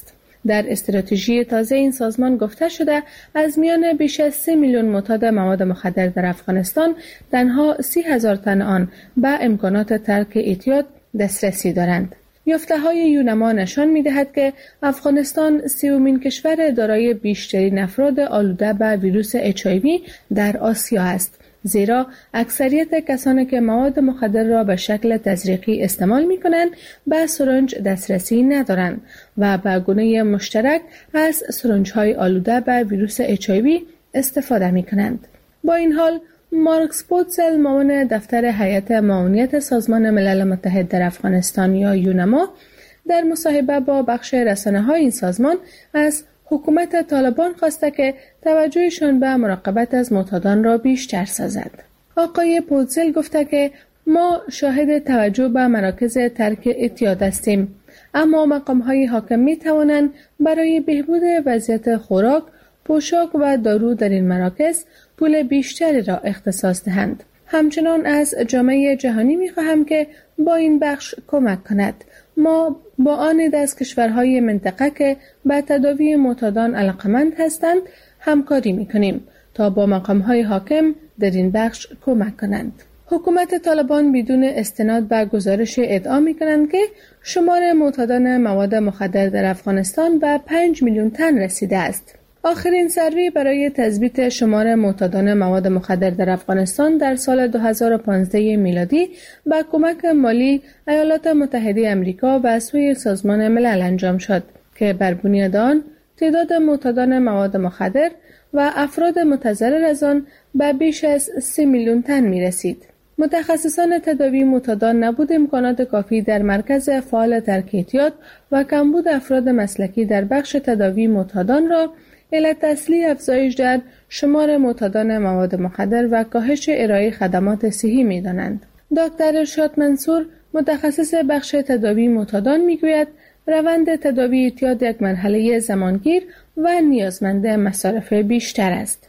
در استراتژی تازه این سازمان گفته شده از میان بیش از 3 میلیون معتاد مواد مخدر در افغانستان تنها 30,000 تن آن به امکانات ترک اعتیاد دسترسی دارند. یافته‌های یونما نشان می‌دهد که افغانستان 30مین کشور دارای بیشترین افراد آلوده به ویروس HIV در آسیا است، زیرا اکثریت کسانی که مواد مخدر را به شکل تزریقی استعمال می‌کنند به سرنج دسترسی ندارند و به گونه مشترک از سرنج‌های آلوده به ویروس HIV استفاده می‌کنند. با این حال مارکس پوتسل معاون دفتر هیئت معاونیت سازمان ملل متحد در افغانستان یا یونما در مصاحبه با بخش رسانه‌های این سازمان از حکومت طالبان خواسته که توجهشان به مراقبت از معتادان را بیشتر سازد. آقای پوتسل گفته که ما شاهد توجه به مراکز ترک اعتیاد هستیم، اما مقام‌های حاکم می‌توانند برای بهبود وضعیت خوراک، پوشاک و دارو در این مراکز پول بیشتری را اختصاص دهند. همچنان از جامعه جهانی می‌خواهم که با این بخش کمک کند. ما با آن از کشورهای منطقه که به تداوی معتادان علاقمند هستند همکاری می‌کنیم تا با مقام‌های حاکم در این بخش کمک کنند. حکومت طالبان بدون استناد به گزارش ادعا می‌کنند که شمار معتادان مواد مخدر در افغانستان به 5 میلیون تن رسیده است. آخرین سروی برای تثبیت شمار معتادان مواد مخدر در افغانستان در سال 2015 میلادی با کمک مالی ایالات متحده آمریکا و سوی سازمان ملل انجام شد که بر بنیاد آن تعداد معتادان مواد مخدر و افراد متضرر از آن به بیش از 3 میلیون تن می رسید. متخصصان تداوی معتادان نبود امکانات کافی در مرکز فعال ترک اعتیاد و کمبود افراد مسلکی در بخش تداوی معتادان را علت اصلی افزایش در شمار معتادان مواد مخدر و کاهش ارائه خدمات صحی می‌دانند. دکتر ارشاد منصور متخصص بخش تداوی معتادان می‌گوید روند تداوی اعتیاد یک مرحله زمانگیر و نیازمند مصارف بیشتر است.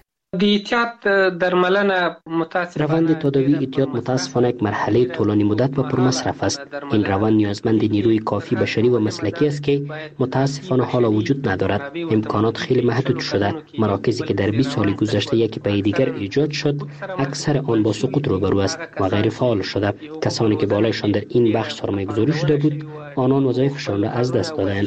روند تداوی اعتیاد متاسفانه یک مرحله طولانی مدت و پرمصرف است. این روند نیازمند نیروی کافی بشری و مسلکی است که متاسفانه حالا وجود ندارد. امکانات خیلی محدود شده. مراکزی که در 20 سال گذشته یکی پس دیگر ایجاد شد، اکثر آن با سقوط روبرو است و غیر فعال شده. کسانی که بالایشان در این بخش سرمایه‌گذاری شده بود، آنان وظایفشان را از دست دادند.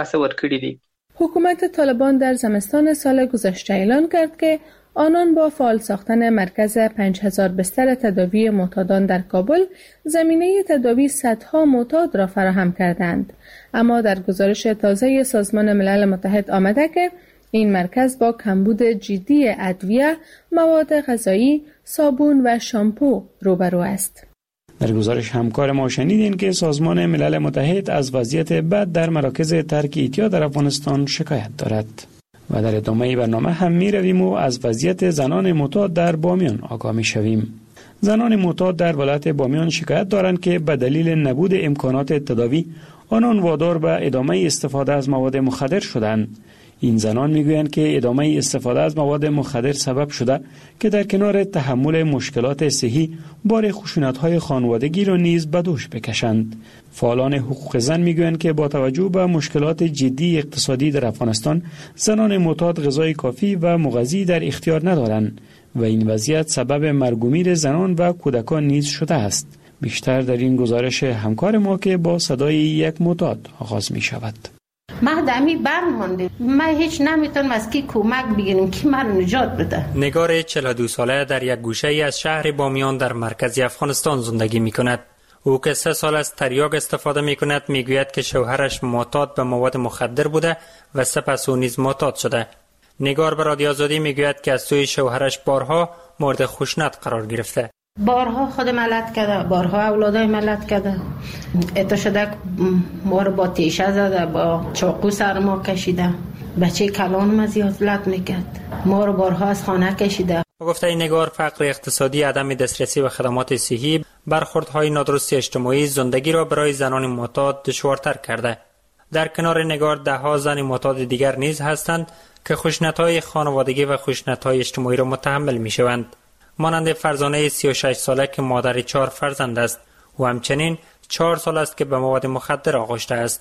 حکومت طالبان در زمستان سال گذشته اعلان کرد که آنان با فعال ساختن مرکز 5000 بستر تداوی معتادان در کابل زمینه تداوی صدها معتاد را فراهم کردند. اما در گزارش تازه سازمان ملل متحد آمده که این مرکز با کمبود جدی ادویه، مواد غذایی، صابون و شامپو روبرو است. در گزارش همکار ما شنیدین که سازمان ملل متحد از وضعیت بد در مراکز ترک اعتیاد در افغانستان شکایت دارد. و در ادامه برنامه هم می رویم و از وضعیت زنان معتاد در بامیان آگاه می شویم. زنان معتاد در ولایت بامیان شکایت دارند که به دلیل نبود امکانات تداوی آنان وادار به ادامه استفاده از مواد مخدر شدند. این زنان میگویند که ادامه استفاده از مواد مخدر سبب شده که در کنار تحمل مشکلات صحی بار خشونت‌های خانوادگی را نیز به دوش بکشند. فعالان حقوق زن میگویند که با توجه به مشکلات جدی اقتصادی در افغانستان، زنان معتاد غذای کافی و مغذی در اختیار ندارند و این وضعیت سبب مرگ و میر زنان و کودکان نیز شده است. بیشتر در این گزارش همکار ما که با صدای یک معتاد آغاز می شود. ما دمی برمانده، ما هیچ نمیتونم از کی کمک بگیرم که من نجات بده. نگار 42 ساله در یک گوشه ای از شهر بامیان در مرکز افغانستان زندگی می کند. او که 3 سال از تریاک استفاده می کند میگوید که شوهرش معتاد به مواد مخدر بوده و سپس او نیز معتاد شده. نگار به رادیو آزادی میگوید که از سوی شوهرش بارها مورد خشونت قرار گرفته. بارها خود ملت کرده، بارها اولادای ملت کرده. اتا شده ما رو با تیشه زده، با چاقو سر ما کشیده، بچه کلان ما زیادت میکرد، ما رو بارها از خانه کشیده. گفته این نگار فقر اقتصادی، عدم دسترسی به خدمات صحی، برخوردهای نادرست اجتماعی زندگی را برای زنان معتاد دشوارتر کرده. در کنار نگار 10 زن معتاد دیگر نیز هستند که خشونت‌های خانوادگی و خشونت‌های اجتماعی را متحمل میشوند. مانند فرزانه 36 ساله که مادر 4 فرزند است و همچنین 4 سال است که به مواد مخدر آغشته است.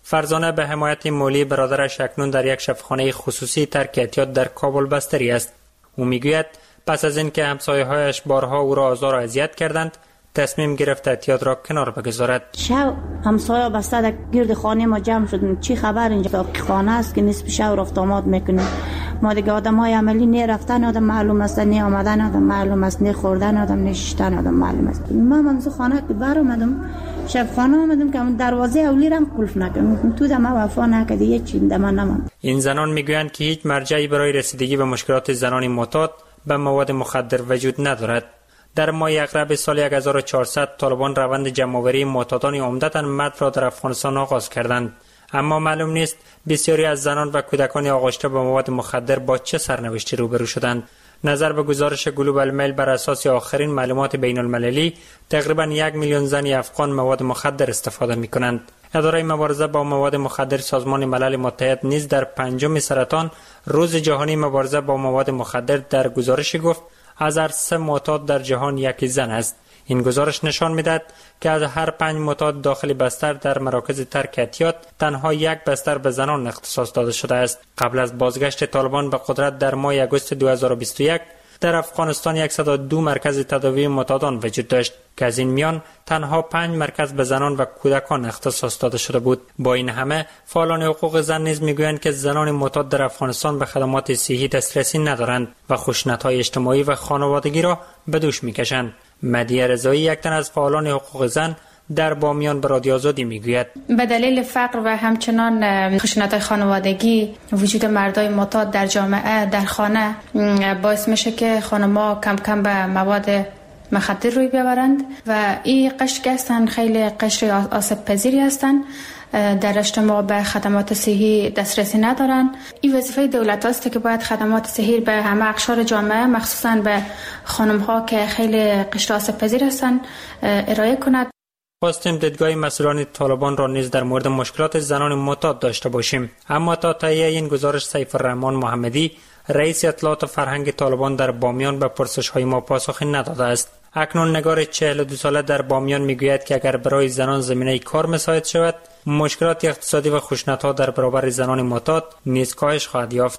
فرزانه به حمایت مولی برادرش اکنون در یک شفاخانه خصوصی ترک اعتیاد در کابل بستری است. او میگوید پس از اینکه همسایه‌هایش بارها او را آزار و اذیت کردند، تصمیم گرفت اعتیاد را کنار بگذارد. شب همسایه بسته در گرد خانه ما جمع شدن. چی خبر اینجا خانه است که نصف شب رفت آمد میکنه. ما دیگه آدمای عملی نه رفتن آدم معلوم است، نه آمدن آدم معلوم است، نه خوردن آدم، نه شیشتن آدم معلوم است. من از خانه که بر اومدم، شب خانه اومدم که دروازه اولی را قلف نکردم. تو دم وفا نکردی، هیچ چیز دم نماند. این زنان میگویند که هیچ مرجعی برای رسیدگی به مشکلات زنان معتاد به مواد مخدر وجود ندارد. در ماه اغرب سال 1400 طالبان روند جمع‌آوری معتادان عمدتاً مرد را در افغانستان آغاز کردند، اما معلوم نیست بسیاری از زنان و کودکان آغشته به مواد مخدر با چه سرنوشتی روبرو شدند. نظر به گزارش گلوبال میل بر اساس آخرین معلومات بین المللی، تقریباً 1 میلیون زن افغان مواد مخدر استفاده می‌کنند. اداره مبارزه با مواد مخدر سازمان ملل متحد نیز در 5 سرطان روز جهانی مبارزه با مواد مخدر در گزارشی گفت از هر 3 معتاد در جهان یکی زن است. این گزارش نشان می‌دهد که از هر 5 معتاد داخل بستر در مراکز ترک اعتیاد تنها 1 بستر به زنان اختصاص داده شده است. قبل از بازگشت طالبان به قدرت در ماه اگست 2021 در افغانستان 102 مرکز تداوی معتادان وجود داشت که از این میان تنها 5 مرکز به زنان و کودکان اختصاص داده شده بود. با این همه فعالان حقوق زن نیز میگویند که زنان معتاد در افغانستان به خدمات صحی دسترسی ندارند و خشونت‌های اجتماعی و خانوادگی را به دوش میکشند. مدیه رضایی، یک تن از فعالان حقوق زن، در بامیان به رادیو آزادی میگوید به دلیل فقر و همچنان خشونت‌های خانوادگی وجود مردای معتاد در جامعه در خانه باعث میشه که خانم‌ها کم کم به مواد مخدر روی بیاورند و این قشر که هستند خیلی قشر آسیب پذیری هستند، در اجتماع به خدمات صحی دسترسی ندارند. این وظیفه دولت است که باید خدمات صحی به همه اقشار جامعه مخصوصاً به خانم‌ها که خیلی قشر آسیب پذیر هستند ارائه کند. خواستیم دیدگاه مسئولان طالبان را نیز در مورد مشکلات زنان معتاد داشته باشیم، اما تا تهیه این گزارش سیف الرحمن محمدی، رئیس اطلاعات فرهنگ طالبان در بامیان به پرسش‌های ما پاسخی نداده است. اکنون نگار 42 ساله در بامیان میگوید که اگر برای زنان زمینه کار مساعد شود، مشکلات اقتصادی و خشونت‌ها در برابر زنان معتاد نیز کاهش خواهد یافت.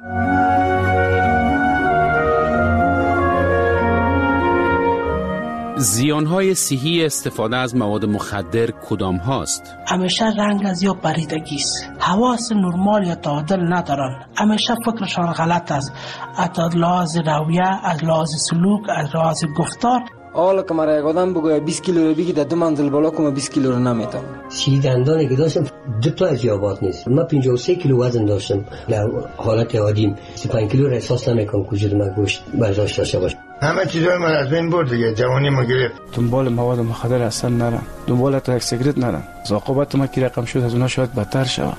زیانهای صحی استفاده از مواد مخدر کدام هاست؟ همیشه رنگ از یا پریدگی است، حواس نرمال یا تعادل ندارن، همیشه فکرشان غلط است، از لحاظ رویه، از لحاظ سلوک، از لحاظ گفتار. حالا که مرا یک آدم بگوید 20 کیلو رو بگی در 2 منزل بالا کنم 20 کیلو رو نمیتونم. سی دندانی که داشتم 2 تا از یابات نیست. من 53 کیلو وزن داشتم در حالت عادیم. 35 کیلو را احساس نمیکنم که وجود من گوشت برداشت داشته باشه. همه چیزای من از بین برد دیگه، جوانی ما گرفت. دنبال مواد مخدر اصلا نرم، دنبال تا یک سیگرت نرم. عاقبت ما کی رقم شد از اونها شاید بدتر شود.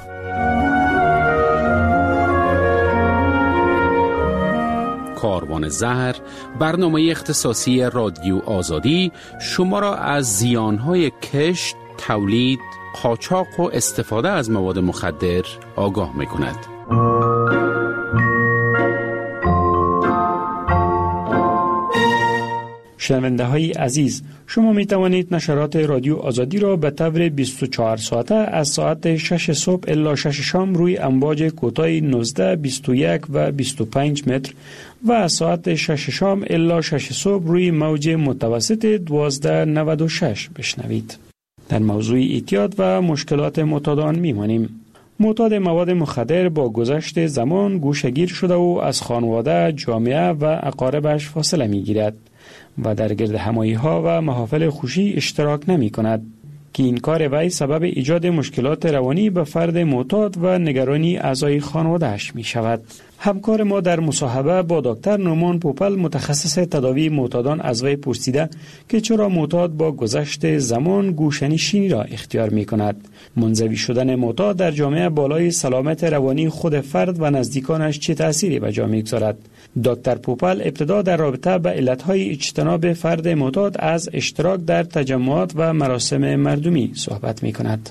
کاروان زهر، برنامه اختصاصی رادیو آزادی، شما را از زیانهای کشت، تولید، قاچاق و استفاده از مواد مخدر آگاه می‌کند. شنونده های عزیز، شما می توانید نشرات رادیو آزادی را به طور 24 ساعته از ساعت 6 صبح الی 6 شام روی امواج کوتاه 19، 21 و 25 متر و از ساعت 6 شام الی 6 صبح روی موج متوسط 1296 بشنوید. در موضوع اعتیاد و مشکلات معتادان میمانیم. معتاد مواد مخدر با گذشت زمان گوشه‌گیر شده و از خانواده، جامعه و اقاربش فاصله میگیرد و در گرد همایی‌ها و محافل خوشی اشتراک نمی کند که این کار وی سبب ایجاد مشکلات روانی به فرد معتاد و نگرانی اعضای خانواده‌اش می شود. همکار ما در مصاحبه با دکتر نومان پوپل، متخصص تداوی معتادان، از وی پرسیده که چرا معتاد با گذشت زمان گوشه‌نشینی را اختیار می کند. منزوی شدن معتاد در جامعه بالای سلامت روانی خود فرد و نزدیکانش چه تأثیری به جا می‌گذارد؟ دکتر پوپل ابتدا در رابطه به علتهای اجتناب فرد معتاد از اشتراک در تجمعات و مراسم مردمی صحبت می کند.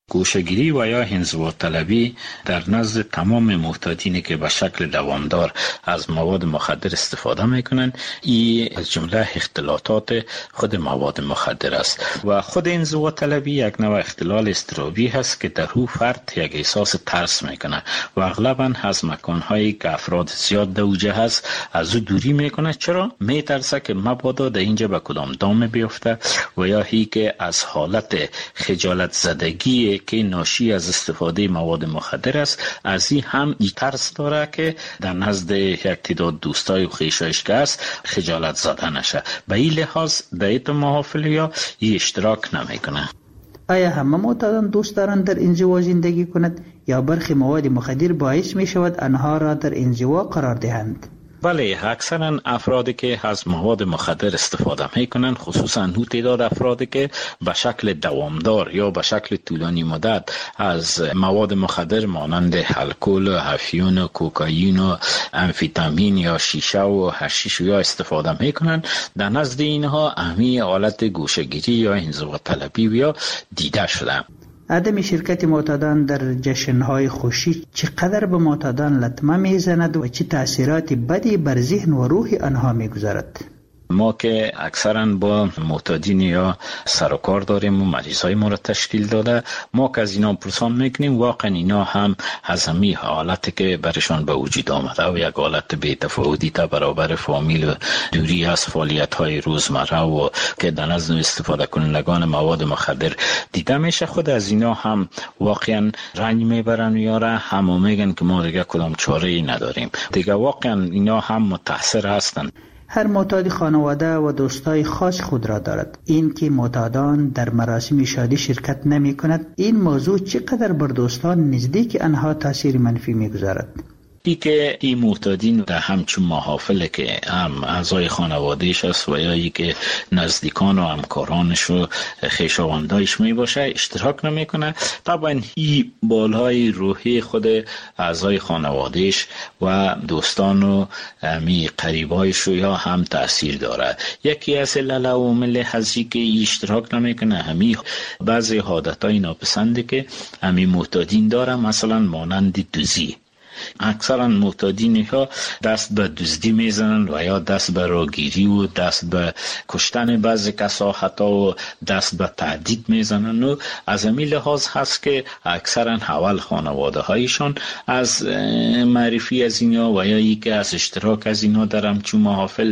گوشه‌گیری و یا انزوا طلبی در نزد تمام معتادینی که به شکل دوامدار از مواد مخدر استفاده میکنن، این از جمله اختلالات خود مواد مخدر است و خود انزوا طلبی یک نوع اختلال اضطرابی هست که در او فرد یک احساس ترس میکنه و اغلبا از مکانهایی که افراد زیاد دوجه هست از او دوری میکنه. چرا؟ میترسه که مبادا در اینجا به کدام دام بیفته و یا هی که از حالت خجالت زدگی که ناشی از استفاده مواد مخدر است، از این هم ای ترس داره که در نزد یک تعداد دوستای و خویشایش که است خجالت زده نشه. به این لحاظ در این محافل یا ای اشتراک نمیکنه. آیا همه معتادان دوست دارند در انزوا زندگی کند یا برخی مواد مخدر باعث می شود آنها را در انزوا قرار دهند؟ بله، اکثرا افرادی که از مواد مخدر استفاده میکنن، خصوصا اون تعداد افرادی که به شکل دوامدار یا به شکل طولانی مدت از مواد مخدر مانند الکل، افیون، کوکائین، امفیتامین یا شیشه و حشیش یا استفاده میکنن، در نزد اینها اهمی حالت گوشه‌گیری یا انزوا طلبی یا دیده شده. عدم شرکت معتادان در جشن‌های خوشی چقدر به معتادان لطمه میزند و چه تأثیرات بدی بر ذهن و روح آنها میگذارد؟ ما که اکثرا با معتادین یا سرکار داریم و مریضای ما را تشکیل داده، ما که از اینا پرسان میکنیم واقعا اینا هم از همی حالتی که برشان به وجود آمده و یک حالت بی‌تفاوتی تا برابر فامیل و دوری از فعالیت های روزمره و که در نزد استفاده کنندگان مواد مخدر دیده میشه، خود از اینا هم واقعا رنج میبرن یا هم میگن که ما دیگه کدام چاره ای نداریم. دیگه واقعا اینا هم متاثر هستند. هر معتاد خانواده و دوستای خاص خود را دارد. این که معتادان در مراسم شادی شرکت نمی کند، این موضوع چقدر بر دوستان نزدیک آنها تاثیر منفی می گذارد؟ ای که این معتادین در همچون محافل که هم اعضای خانوادهش است و یا ای که نزدیکان و همکارانش و خویشاوندایش می باشه اشتراک نمی کنه، طبعا این بالهای روحی خود اعضای خانوادهش و دوستان و می قریبایش یا هم تأثیر داره. یکی از علل و عوامل هستی که اشتراک نمی کنه همی بعضی عادتهای ناپسنده که همی معتادین داره، مثلا مانند دوزی. اکثرا معتادین ها دست به دزدی میزنن و یا دست به راگیری و دست به کشتن بعضی کسا حتی و دست به تهدید میزنن و از همین لحاظ هست که اکثرا اول خانواده هایشان از معرفی از اینا و یا ای که از اشتراک از اینا در همچون محافل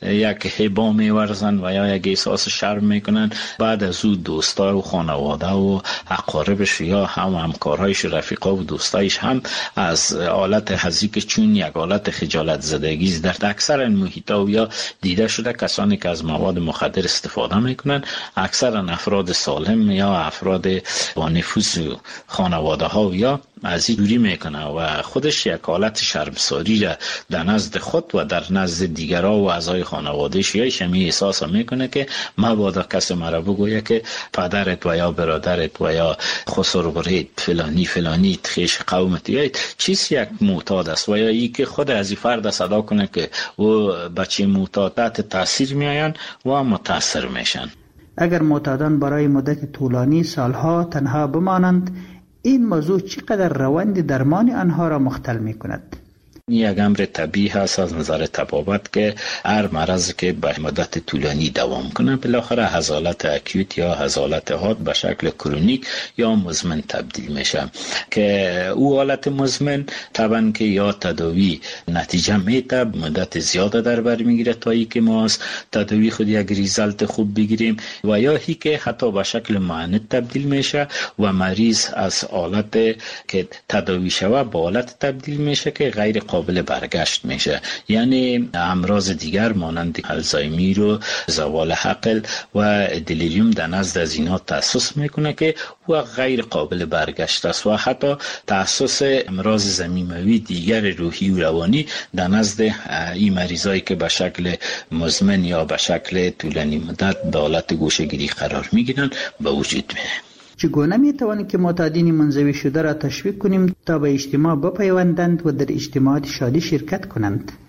یک هبا میورزن و یا یک احساس شرم میکنن. بعد از او دوستا و خانواده و اقاربش یا هم همکارهایش رفیقا و دوستایش هم از حالت حزی که چون یک حالت خجالت زدگی در اکثر محیطا یا دیده شده کسانی که از مواد مخدر استفاده میکنن اکثرا افراد سالم یا افراد با نفوذ خانواده ها یا از این دوری میکنه و خودش یک حالت شرمساری را در نزد خود و در نزد دیگرها و اعضای خانوادهش یا شمی احساس میکنه که مبادا کسی مرا بگویه که پدرت و یا برادرت و یا خسروبرت فلانی خویش قومت یا چیز یک معتاد است و یا ای که خود از این فرد صدا کنه که و بچه معتادت تاثیر میآین و متاثر میشن. اگر معتادان برای مدت طولانی سالها تنها بمانند، این موضوع چقدر روند درمان آنها را مختل می کند؟ یک امر طبیعی هست از نظر طبابت که هر مرض که به مدت طولانی دوام کنه بالاخره از حالت اکیوت یا از حالت حاد به شکل کرونیک یا مزمن تبدیل میشه که او حالت مزمن طبعا که یا تداوی نتیجه میده مدت زیاده در بر میگیره تا ای که ما از تداوی خود یک ریزالت خوب بگیریم و یا هی که حتی به شکل معند تبدیل میشه و مریض از حالت که تداوی شوه به حالت تبدیل میشه که غیر قابل برگشت میشه، یعنی امراض دیگر مانند الزایمر و زوال عقل و دلیریوم در نزد از اینا تأسس میکنه که و غیر قابل برگشت است و حتی تأسس امراض ضمیموی دیگر روحی و روانی در نزد این مریضایی که به شکل مزمن یا به شکل طولانی مدت به حالت گوشه‌گیری قرار میگیرن به وجود میاد. چگونه میتوانیم که معتادین منزوی شده را تشویق کنیم تا به اجتماع بپیوندند و در اجتماعات شادی شرکت کنند؟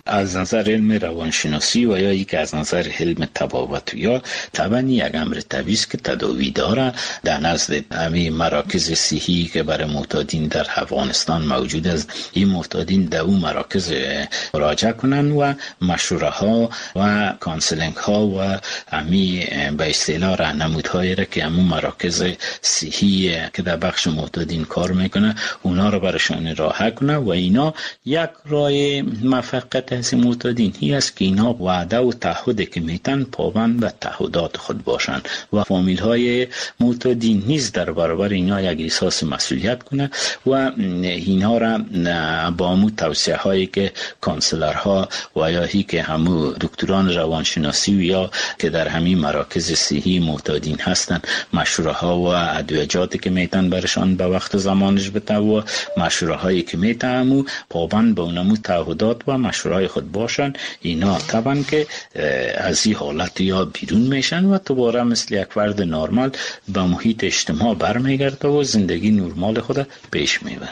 از نظر علم روانشناسی و یا یک از نظر علم طبابت یا طبعا یک امر طبیعی است که تداوی داره. در نزد همه مراکز صحی که برای معتادین در افغانستان موجود است، این معتادین در اون مراکز مراجعه کنن و مشوره ها و کانسلینگ ها و همه به اصطلاح راهنمودهایی را که همون مراکز صحی که در بخش معتادین کار میکنه اونا رو برشان راه کنه و اینا یک راه موفقیت از معتادین هی است که اینا وعده و تعهدی که میتن پابند به تعهدات خود باشن و فامیل های معتادین نیز در برابر اینا یک احساس مسئولیت کنه و اینا را با همون توصیه هایی که کانسلرها و یا هی که همون دکتران روانشناسی و یا که در همین مراکز صحی معتادین هستن مشوره ها و ادویجاتی که میتن برشان به وقت زمانش بده و مشوره هایی که میتن پابند به اونمو تعهدات و مشوره های خود باشن، اینا طبعا که از این حالت یا بیرون میشن و دوباره مثل یک فرد نرمال به محیط اجتماع برمیگرده و زندگی نرمال خود پیش میبره.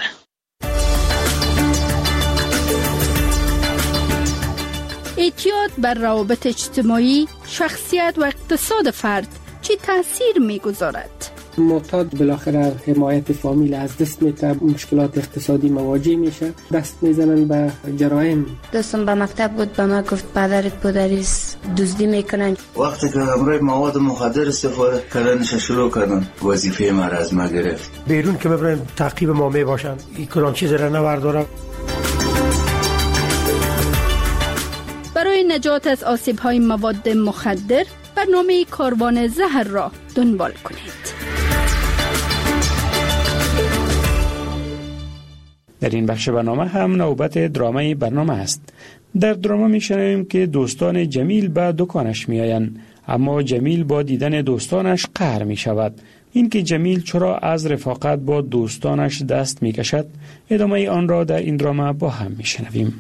اعتیاد بر روابط اجتماعی، شخصیت و اقتصاد فرد چی تاثیر میگذارد؟ معتاد بالاخره حمایت فامیل از دست میده، مشکلات اقتصادی مواجه میشه، دست میزنن به جرایم. دوستم به مکتب بود، به ما گفت پدرت پدریست دزدی میکنن. وقتی که امروز مواد مخدر استفاده کردنش شروع کردن، وظیفه ما را از ما گرفت. بیرون که ببرن تعقیب ما میباشن، این کلان چیز را نوردارم. برای نجات از آسیب‌های مواد مخدر برنامه کاروان زهر را دنبال کنید. در این بخش برنامه هم نوبت درامای برنامه است. در دراما میشنویم که دوستان جمیل به دکانش میآیند، اما جمیل با دیدن دوستانش قهر می شود. این که جمیل چرا از رفاقت با دوستانش دست می کشد، ادامه آن را در این دراما با هم میشنویم.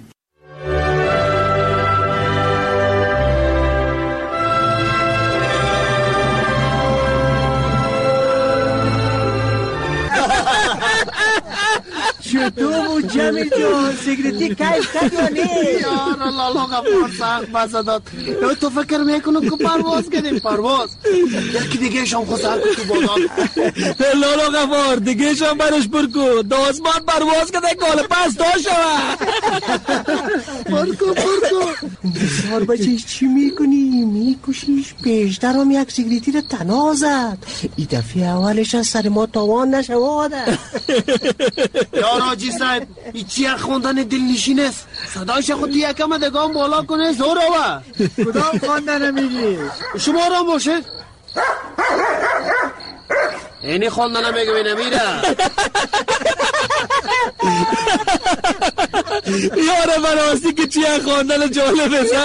چطور بود جمیل جان؟ سیگریتی کیف کرد یا نه؟ یار لالا غفار سخت مزه داد. تو فکر میکنم که پرواز کنیم؟ پرواز یکی دیگه شام خود سر تو بادان. لالا غفار دیگه شام برش برکو دازمان پرواز کنه کال پس دا شوه. برکو بسیار بچه چی میکنی؟ میکشیش پیشتر هم یک سیگریتی رو تنها زد. این دفعه اولش از سر ما تاوان نشواده. یار آجی صاحب این چی خوندن دلنشین است؟ صدایش خود یکم دگام بالا کنه زور آوه. کدام خوندن میگی؟ شما را باشه اینی خوندن میگه بینه میره. یاره براستی که چیه خوندن جالب است.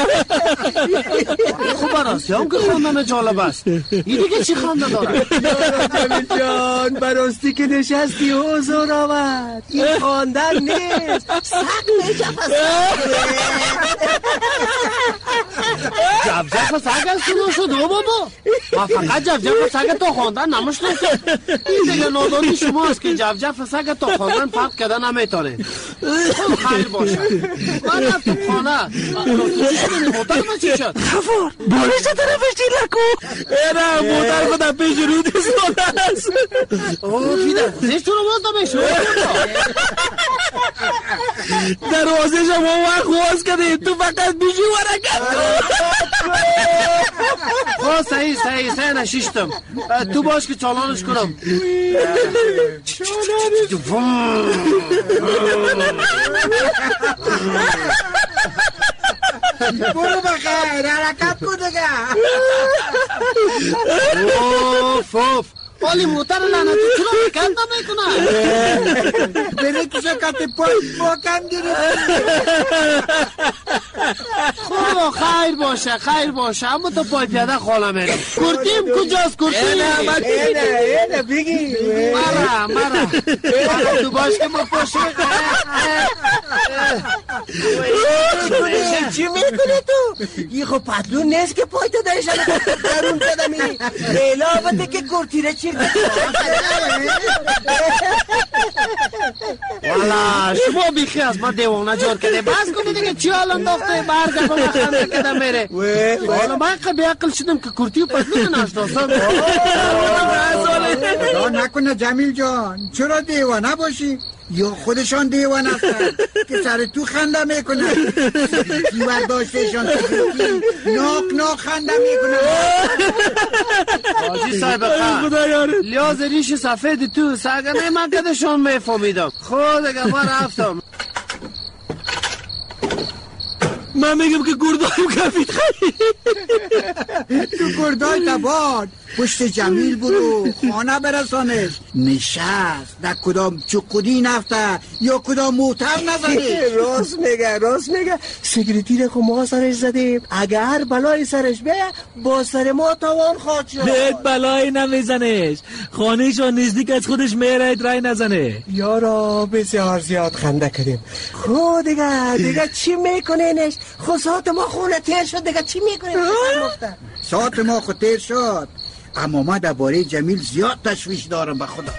خب براستی هم که خوندن جالب است. این دیگه چی خونده داره؟ جمیل جان براستی که نشستی حضور آمد. این خوندن نیست، سق نشفت. جفجف سگ است کنو شد او بابا. ما فقط جفجف سگ تا خوندن نمشناسم. این دیگه نادانی شماست که جفجف سگ تا خوندن فرق کردن نمیتونه. خیر باشه من رفتم خانه. موتر من چی شد؟ خفار بارش طرفش چی لکو؟ ایره موتر خودم پیش رو دیستانه است. اوه فیده زیشتون رو باز نمیشه. دروازه شما وقت خواست کردی تو فقط بیشی ورکت خواه صحیح نشیشتم. تو باش که چالانش کنم. برو بخیر حرکت کن دیگه. اوف ولی موتر لعنتی چرا حرکت نمیکنه؟ بره تو شکت پای باکن گرفت. خب خیر باشه اما تو پای پیاده خاله میره. کرتیم کجاست کرتیم؟ اینه بگی مرا تو باش که ما پاشه چی میکنی تو؟ این خب پتلون نیست که پای تو درشان درون قدمی علاوه که کرتیره چیر والا شما بیخی از ما دیوانه جور کده بس کنی دیگه چی حال انداخته برگه با خنده کده میره والا من قبی عقل شدم که کرتی و پتلون نشناسم نکنه جمیل جان چرا دیوانه باشی؟ یا خودشان دیوانه هستن که سر تو خنده میکنن سیگریتی برداشتشان سیگریتی ناک خنده میکنن. حاجی صاحب لیاز ریش سفید تو سرگنه من کدشان میفهمیدم خود اگه من رفتم. من میگم که گردایم کفید خیلی تو گردای تباد پشت جمیل برو خانه برسانش نشست در کدام چقودی نفته یا کدام موتر نزده. راست میگه سیگریتی رو ما سرش زدیم اگر بلای سرش بیه با سر ما تاوان خواهد شد. لیت بلای نمیزنش خانهشان نزدیک از خودش میره رای نزنه. یارا بسیار زیاد خنده کردیم خود دیگه چی میکنینش؟ خود ساعت ما خونه تیر شد دیگه چی میکنیم؟ ساعت ما خود تیر شد اما ما درباره جمیل زیاد تشویش دارم به خدا.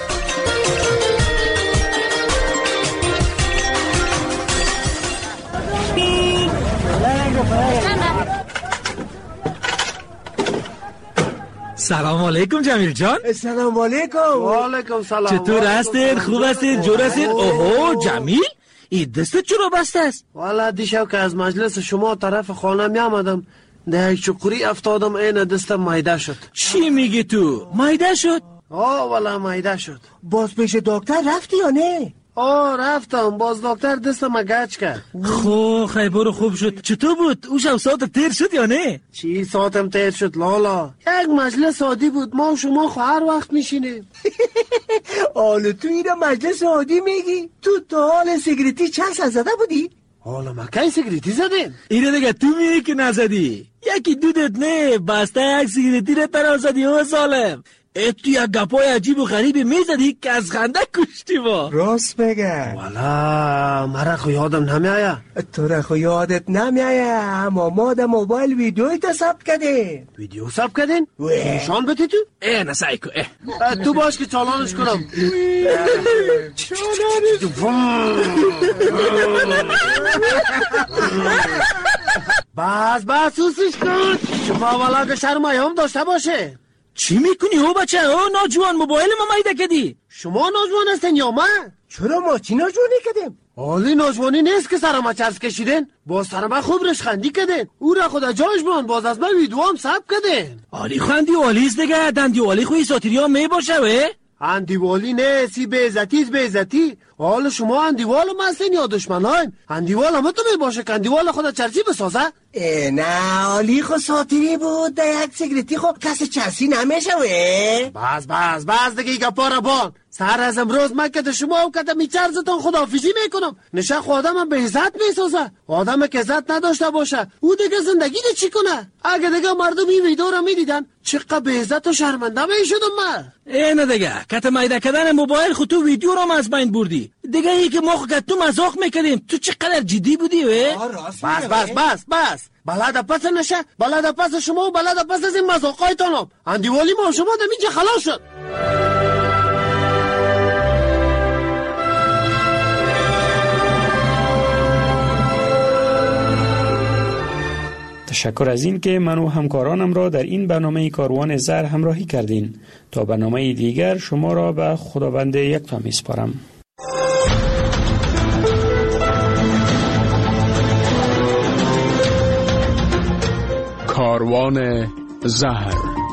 سلام علیکم جمیل جان. سلام علیکم. و علیکم سلام. چطور هستید؟ خوب هستید؟ جور هستید؟ اوه جمیل این دستت چرا بسته است؟ والا دیشب که از مجلس شما طرف خانه می آمدم در یک چقوری افتادم این دستم مایده شد. چی میگی تو؟ مایده شد؟ والا مایده شد. باز پیش دکتر رفتی یا نه؟ رفتم باز دکتر دستم گچ کرد. خیلی برو خوب شد. چطور بود؟ او شب ساعت تیر شد یا نه؟ چی ساعتم تیر شد لالا؟ یک مجلس عادی بود ما و شما هر وقت میشینیم. حالا تو اینو مجلس عادی میگی؟ تو تا حال سیگریتی چند سال زده بودی؟ حالا ما کی سیگریتی زدیم؟ اینو دیگه تو میگی که نزدی. یکی دودت نه بسته یک سیگریتی رو تنها زدی او سالم. تو یک گپای عجیب و غریبی میزدی که از خنده کشتی ما. راست بگه. والا مرا خو یادم نمیایه. تو را خو یادت نمیایه اما ما در موبایل ویدیوی تا ثبت کردیم. ویدیو ثبت کردین؟ نشان بده تو؟ نسایی کو تو باش که چالانش کنم. بس سوسش کن. شما والا که شرمایه هم داشته باشه. چی میکنی هو بچه؟ ناجوان موبایل ما مایده کدی. شما ناجوان هستین یا من؟ چرا ما چی ناجوانی کدیم؟ حالی ناجوانی نیست که سرما چرس کشیدین. باز سرما خوب رشخندی کدین. او را خدا جاش بان باز از من ویدیو هم ثبت کدین. حالی خندی والیز دیگه دندی والی خوی ساتیری هم می باشه وی؟ اندیوالی نه سی به عزتی. حالا شما اندیوال هم هستین یا دشمناین؟ اندیوال هم تو می باشه که اندیوال خدا چرسی بسازه؟ نه حالی خود ساتیری بود در یک سیگریتی خود کسی چرسی نمیشه وی؟ بس دیگه ایگا پارا بان. سهر از امروز من که شما و که می چرزتون خداحافظی میکنم. نشه خود آدم هم به عزت میسازه. آدم که عزت نداشته باشه او دیگه زندگی ده چی کنه؟ اگه دیگه مردم این ویدیو رو میدیدن چقدر به عزت و شرمنده میشدم من. اینه دیگه کت مایده کردن موبایل خود تو ویدیو رو از بین بردی. دیگه ای که ما خود تو مزاق میکردیم تو چقدر جدی بودی وی؟ بس بلد پس نشه بلد پس شما و بلد پس از این مزاقایتانم. اندیوالی ما شما دم اینجا خلاص شد. تشکر از این که من و همکارانم را در این برنامه کاروان زهر همراهی کردین. تا برنامه دیگر شما را به خداوند یکتا میسپارم. کاروان زهر.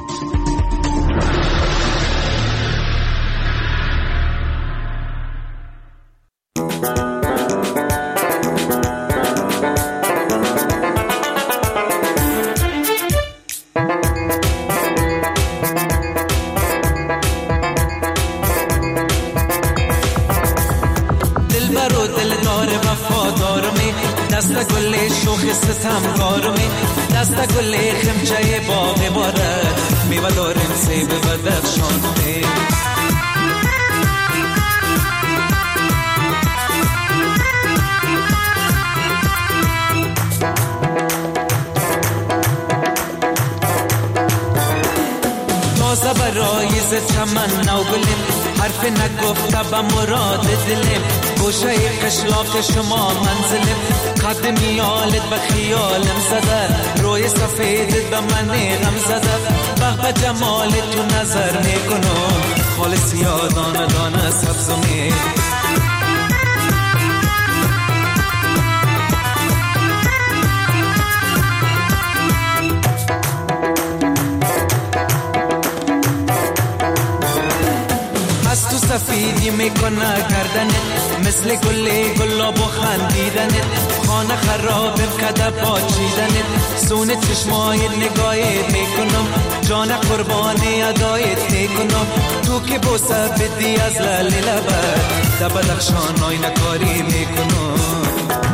دست گل شوخ ستمکارمی دست گل خمچه باغ باره میوه داریم سیب و درشانه چمن نو گلیم، حرف نگفته به مراد دلیم، گوشه قشلاق شما منزلیم، قد میالت به خیالم زده، روی سفیدت به من غم زده، به جمالت تو نظر میکنم، خالص یادانه دانه سبزمی. از تو سفیدی میکنه گردنت، مثل گلاب و خندیدنت، خانه خرابم کده پاچیدنت، سون چشمای نگاهت میکنم، جان قربانی ادایت میکنم، تو که بوسه بدی از للی لبت، دبدخشان آینه کاری میکنم.